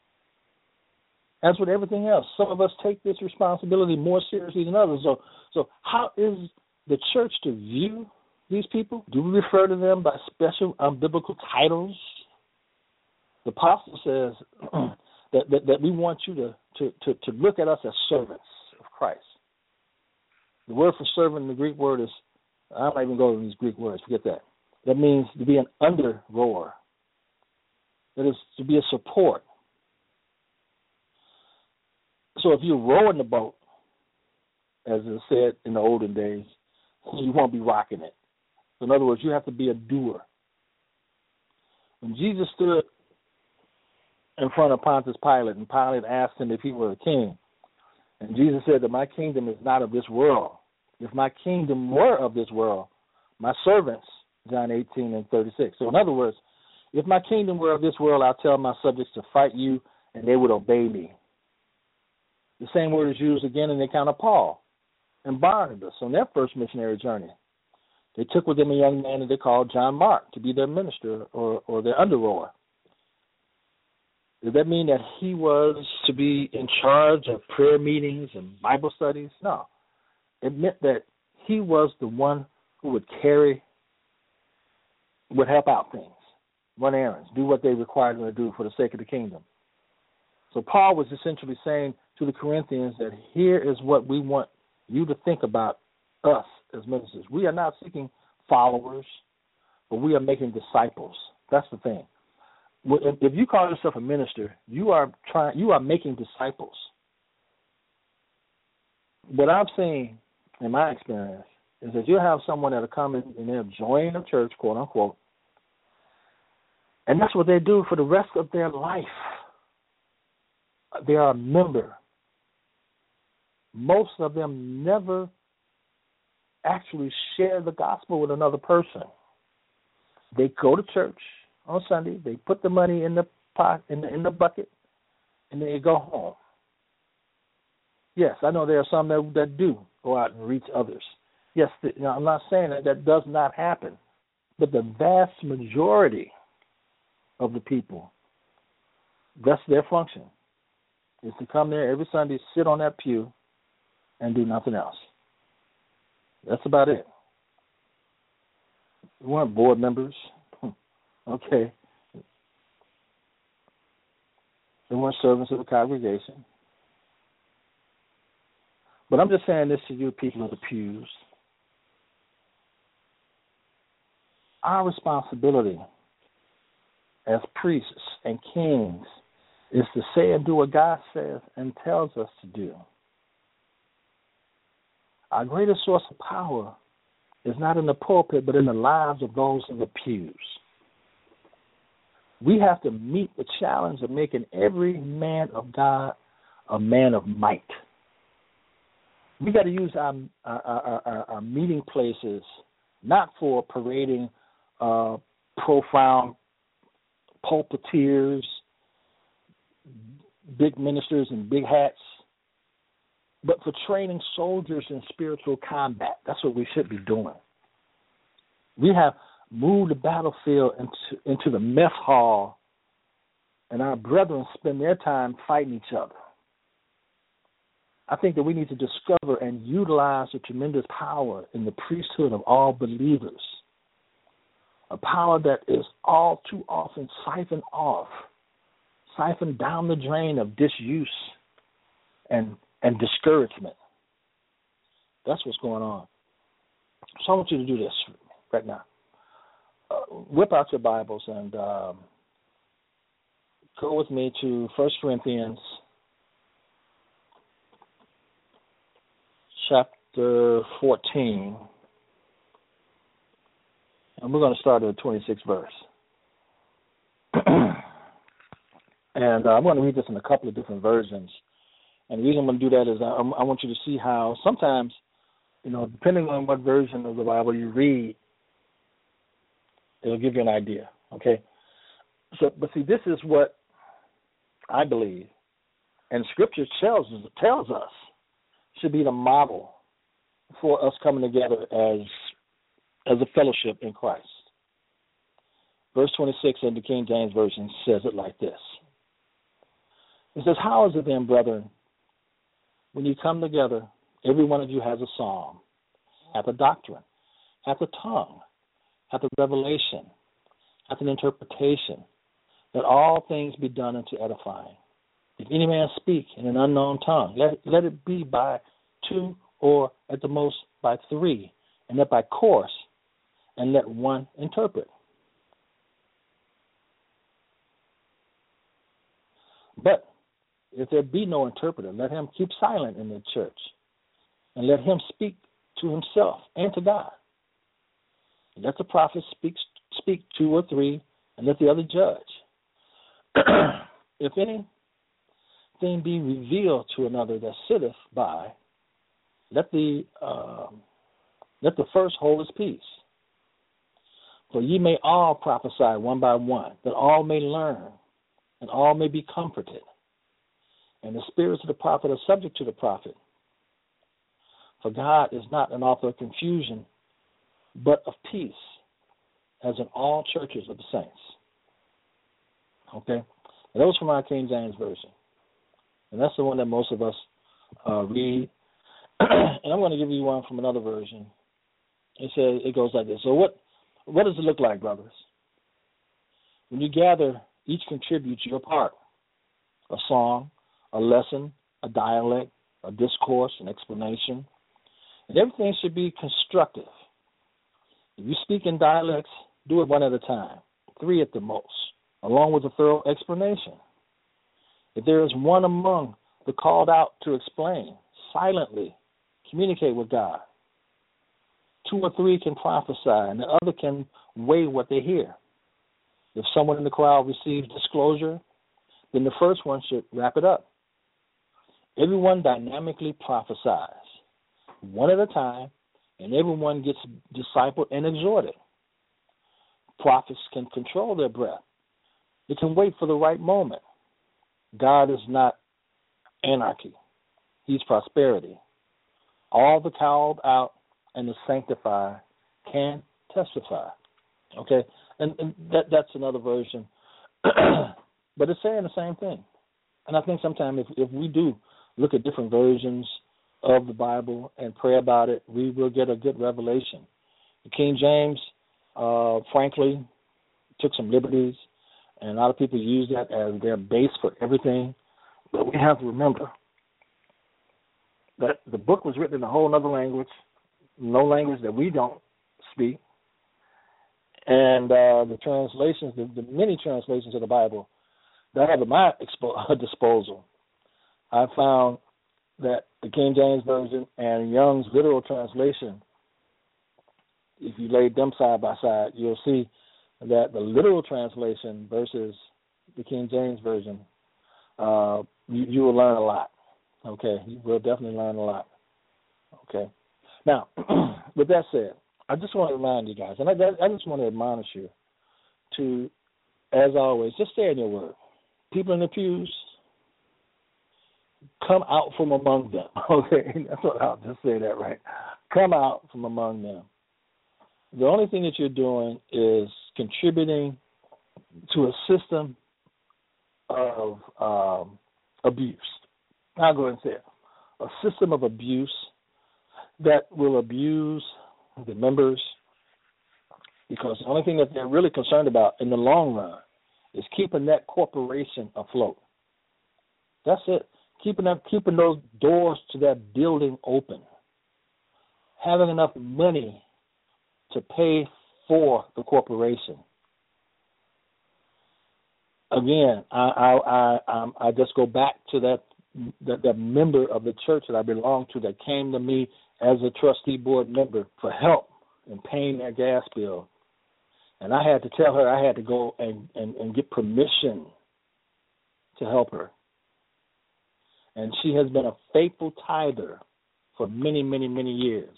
As with everything else, some of us take this responsibility more seriously than others. So how is the church to view these people? Do we refer to them by special biblical titles? The apostle says that we want you to look at us as servants of Christ. The word for servant in the Greek word is, I'm not even going to these Greek words, forget that. That means to be an under rower. That is to be a support. So if you're rowing the boat, as it said in the olden days, you won't be rocking it. So in other words, you have to be a doer. When Jesus stood in front of Pontius Pilate, and Pilate asked him if he were a king, and Jesus said that my kingdom is not of this world. If my kingdom were of this world, my servants, John 18:36. So in other words, if my kingdom were of this world, I'll tell my subjects to fight you, and they would obey me. The same word is used again in the account of Paul and Barnabas on their first missionary journey. They took with them a young man that they called John Mark to be their minister or their under rower. Does that mean that he was to be in charge of prayer meetings and Bible studies? No. It meant that he was the one who would help out things, run errands, do what they required him to do for the sake of the kingdom. So Paul was essentially saying to the Corinthians that here is what we want you to think about us as ministers. We are not seeking followers, but we are making disciples. That's the thing. If you call yourself a minister, you are making disciples. What I've seen in my experience is that you have someone that'll come in and they'll join a church, quote unquote, and that's what they do for the rest of their life. They are a member. Most of them never actually share the gospel with another person. They go to church on Sunday, they put the money in the pot in the bucket, and then they go home. Yes, I know there are some that do go out and reach others. Yes, I'm not saying that does not happen, but the vast majority of the people. That's their function, is to come there every Sunday, sit on that pew, and do nothing else. That's about it. We weren't board members. Okay. They weren't servants of the congregation. But I'm just saying this to you, people of the pews. Our responsibility as priests and kings is to say and do what God says and tells us to do. Our greatest source of power is not in the pulpit, but in the lives of those in the pews. We have to meet the challenge of making every man of God a man of might. We got to use our meeting places not for parading profound pulpiteers, big ministers in big hats, but for training soldiers in spiritual combat. That's what we should be doing. We have moved the battlefield into the mess hall, and our brethren spend their time fighting each other. I think that we need to discover and utilize the tremendous power in the priesthood of all believers, a power that is all too often siphoned down the drain of disuse and discouragement. That's what's going on. So I want you to do this right now. Whip out your Bibles and go with me to 1 Corinthians chapter 14. And we're going to start at the 26th verse. And I'm going to read this in a couple of different versions. And the reason I'm going to do that is I want you to see how sometimes, depending on what version of the Bible you read, it'll give you an idea, okay? So, but see, this is what I believe, and Scripture tells us should be the model for us coming together as a fellowship in Christ. Verse 26 in the King James Version says it like this. It says, "How is it then, brethren, when you come together, every one of you has a psalm, hath a doctrine, hath a tongue, hath a revelation, hath an interpretation, that all things be done unto edifying. If any man speak in an unknown tongue, let it be by two, or at the most by three, and that by course, and let one interpret. But if there be no interpreter, let him keep silent in the church, and let him speak to himself and to God. Let the prophet speak two or three, and let the other judge. If anything be revealed to another that sitteth by, let the first hold his peace. For ye may all prophesy one by one, that all may learn, and all may be comforted. And the spirits of the prophet are subject to the prophet. For God is not an author of confusion, but of peace, as in all churches of the saints." Okay? And that was from our King James Version. And that's the one that most of us read. And I'm going to give you one from another version. It goes like this. So what does it look like, brothers? When you gather, each contributes your part. A song, a lesson, a dialect, a discourse, an explanation. And everything should be constructive. If you speak in dialects, do it one at a time, 3 at the most, along with a thorough explanation. If there is one among the called out to explain, silently communicate with God. 2 or 3 can prophesy, and the other can weigh what they hear. If someone in the crowd receives disclosure, then the first one should wrap it up. Everyone dynamically prophesies, one at a time, and everyone gets discipled and exhorted. Prophets can control their breath. They can wait for the right moment. God is not anarchy. He's prosperity. All the called out and the sanctified can testify. Okay? And that's another version. but it's saying the same thing. And I think sometimes if we do look at different versions of the Bible and pray about it, we will get a good revelation. The King James, frankly, took some liberties, and a lot of people use that as their base for everything. But we have to remember that the book was written in a whole other language, no language that we don't speak. And the translations, the many translations of the Bible that I have at my disposal, I found that the King James Version and Young's literal translation, if you laid them side by side, you'll see that the literal translation versus the King James Version, you will learn a lot. Okay, you will definitely learn a lot. Okay. Now, with that said, I just want to remind you guys, and I just want to admonish you to, as always, just stay in your word. People in the pews, come out from among them. Okay, that's what I'll just say that right. Come out from among them. The only thing that you're doing is contributing to a system of abuse. I'll go ahead and say it. A system of abuse that will abuse the members, because the only thing that they're really concerned about in the long run is keeping that corporation afloat. That's it. Keeping those doors to that building open. Having enough money to pay for the corporation. Again, I just go back to that member of the church that I belong to that came to me as a trustee board member for help in paying their gas bill. And I had to tell her I had to go and get permission to help her. And she has been a faithful tither for many, many, many years.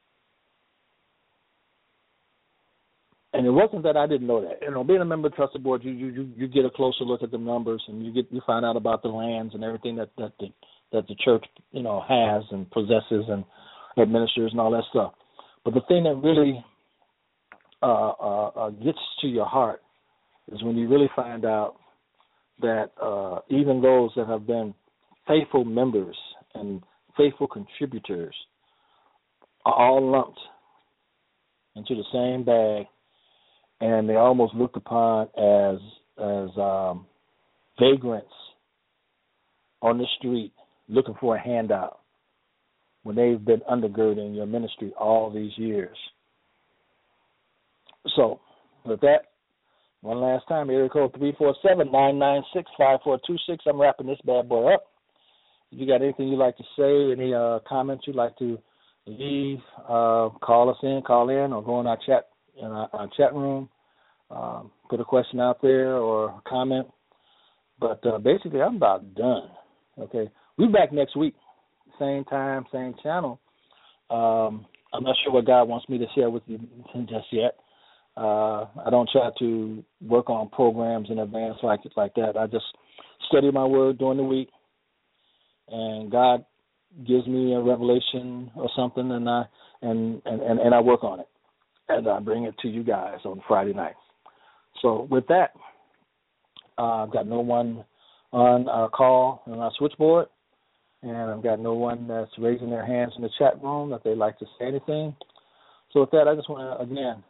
And it wasn't that I didn't know that. You know, being a member of the trustee board, you get a closer look at the numbers, and you find out about the lands and everything that the church, you know, has and possesses and administers and all that stuff. But the thing that really gets to your heart is when you really find out that even those that have been faithful members and faithful contributors are all lumped into the same bag, and they're almost looked upon as vagrants on the street looking for a handout when they've been undergirding your ministry all these years. So, with that, one last time, area code 347-996-5426. I'm wrapping this bad boy up. If you got anything you'd like to say, any comments you'd like to leave, call in, or go in our chat room, put a question out there or a comment. But basically, I'm about done. Okay, we'll be back next week, same time, same channel. I'm not sure what God wants me to share with you just yet. I don't try to work on programs in advance like that. I just study my word during the week, and God gives me a revelation or something, and I work on it, and I bring it to you guys on Friday night. So with that, I've got no one on our call on our switchboard, and I've got no one that's raising their hands in the chat room that they'd like to say anything. So with that, I just want to, again,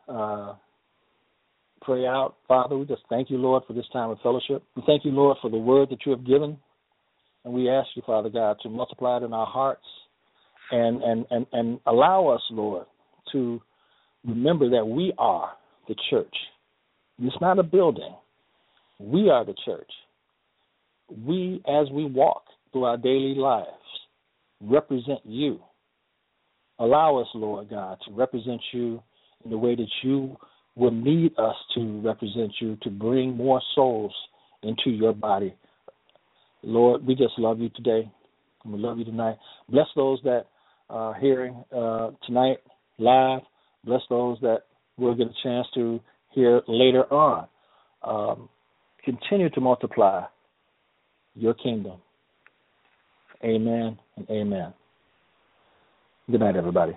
pray out. Father, we just thank you, Lord, for this time of fellowship. We thank you, Lord, for the word that you have given. And we ask you, Father God, to multiply it in our hearts and allow us, Lord, to remember that we are the church. It's not a building. We are the church. We, as we walk through our daily lives, represent you. Allow us, Lord God, to represent you in the way that you will need us to represent you, to bring more souls into your body. Lord, we just love you today, and we love you tonight. Bless those that are hearing tonight live. Bless those that will get a chance to hear later on. Continue to multiply your kingdom. Amen and amen. Good night, everybody.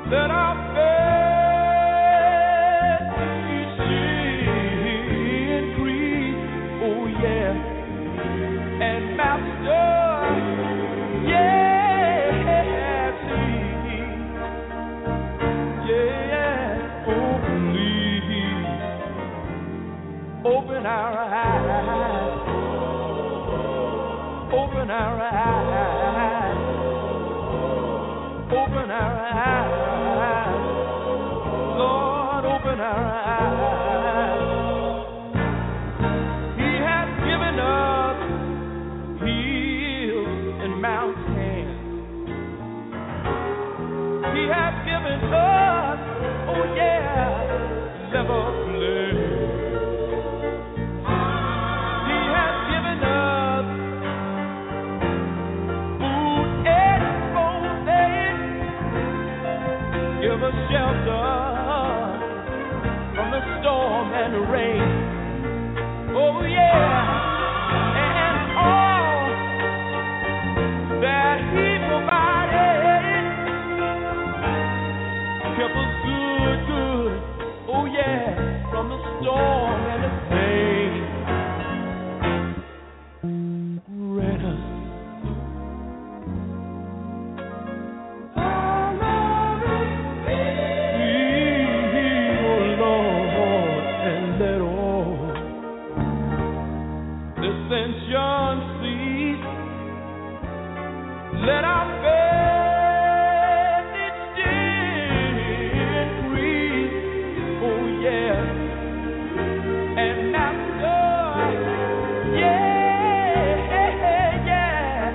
Let our faith increase. Oh yeah. And Master, yes, yeah. Oh please, open our eyes. Open our eyes. Open our eyes. Lord, open our eyes. He has given us hills and mountains. He has given us, oh yeah, level plains. He has given us food exposed. Give us shelter from the storm and the rain. Oh yeah, and all that He provided kept us good, good. Oh yeah, from the storm and the pain. Grant us let our faith increase. Oh yeah. And Master, yeah, yeah.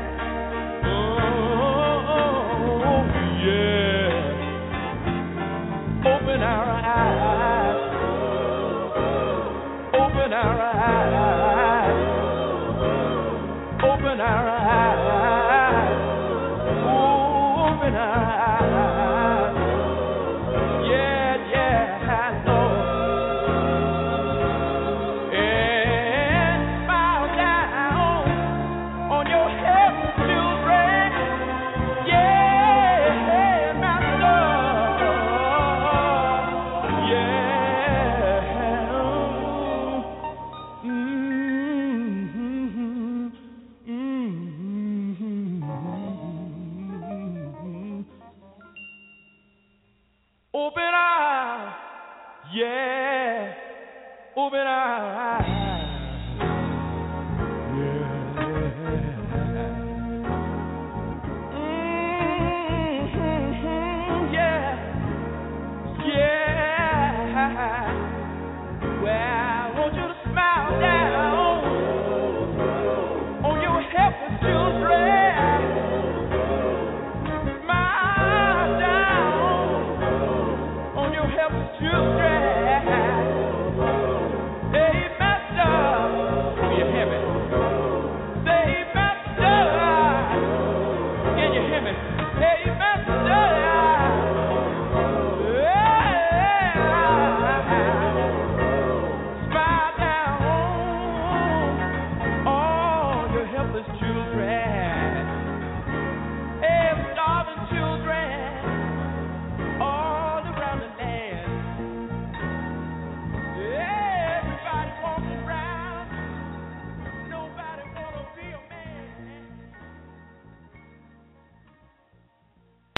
Oh yeah. Open our eyes. Open our eyes. Open our eyes. Open our eyes. Yeah, yeah, Lord. And smile down on your helpless children. Yeah, Master. Yeah. Open our, yeah, open our eyes.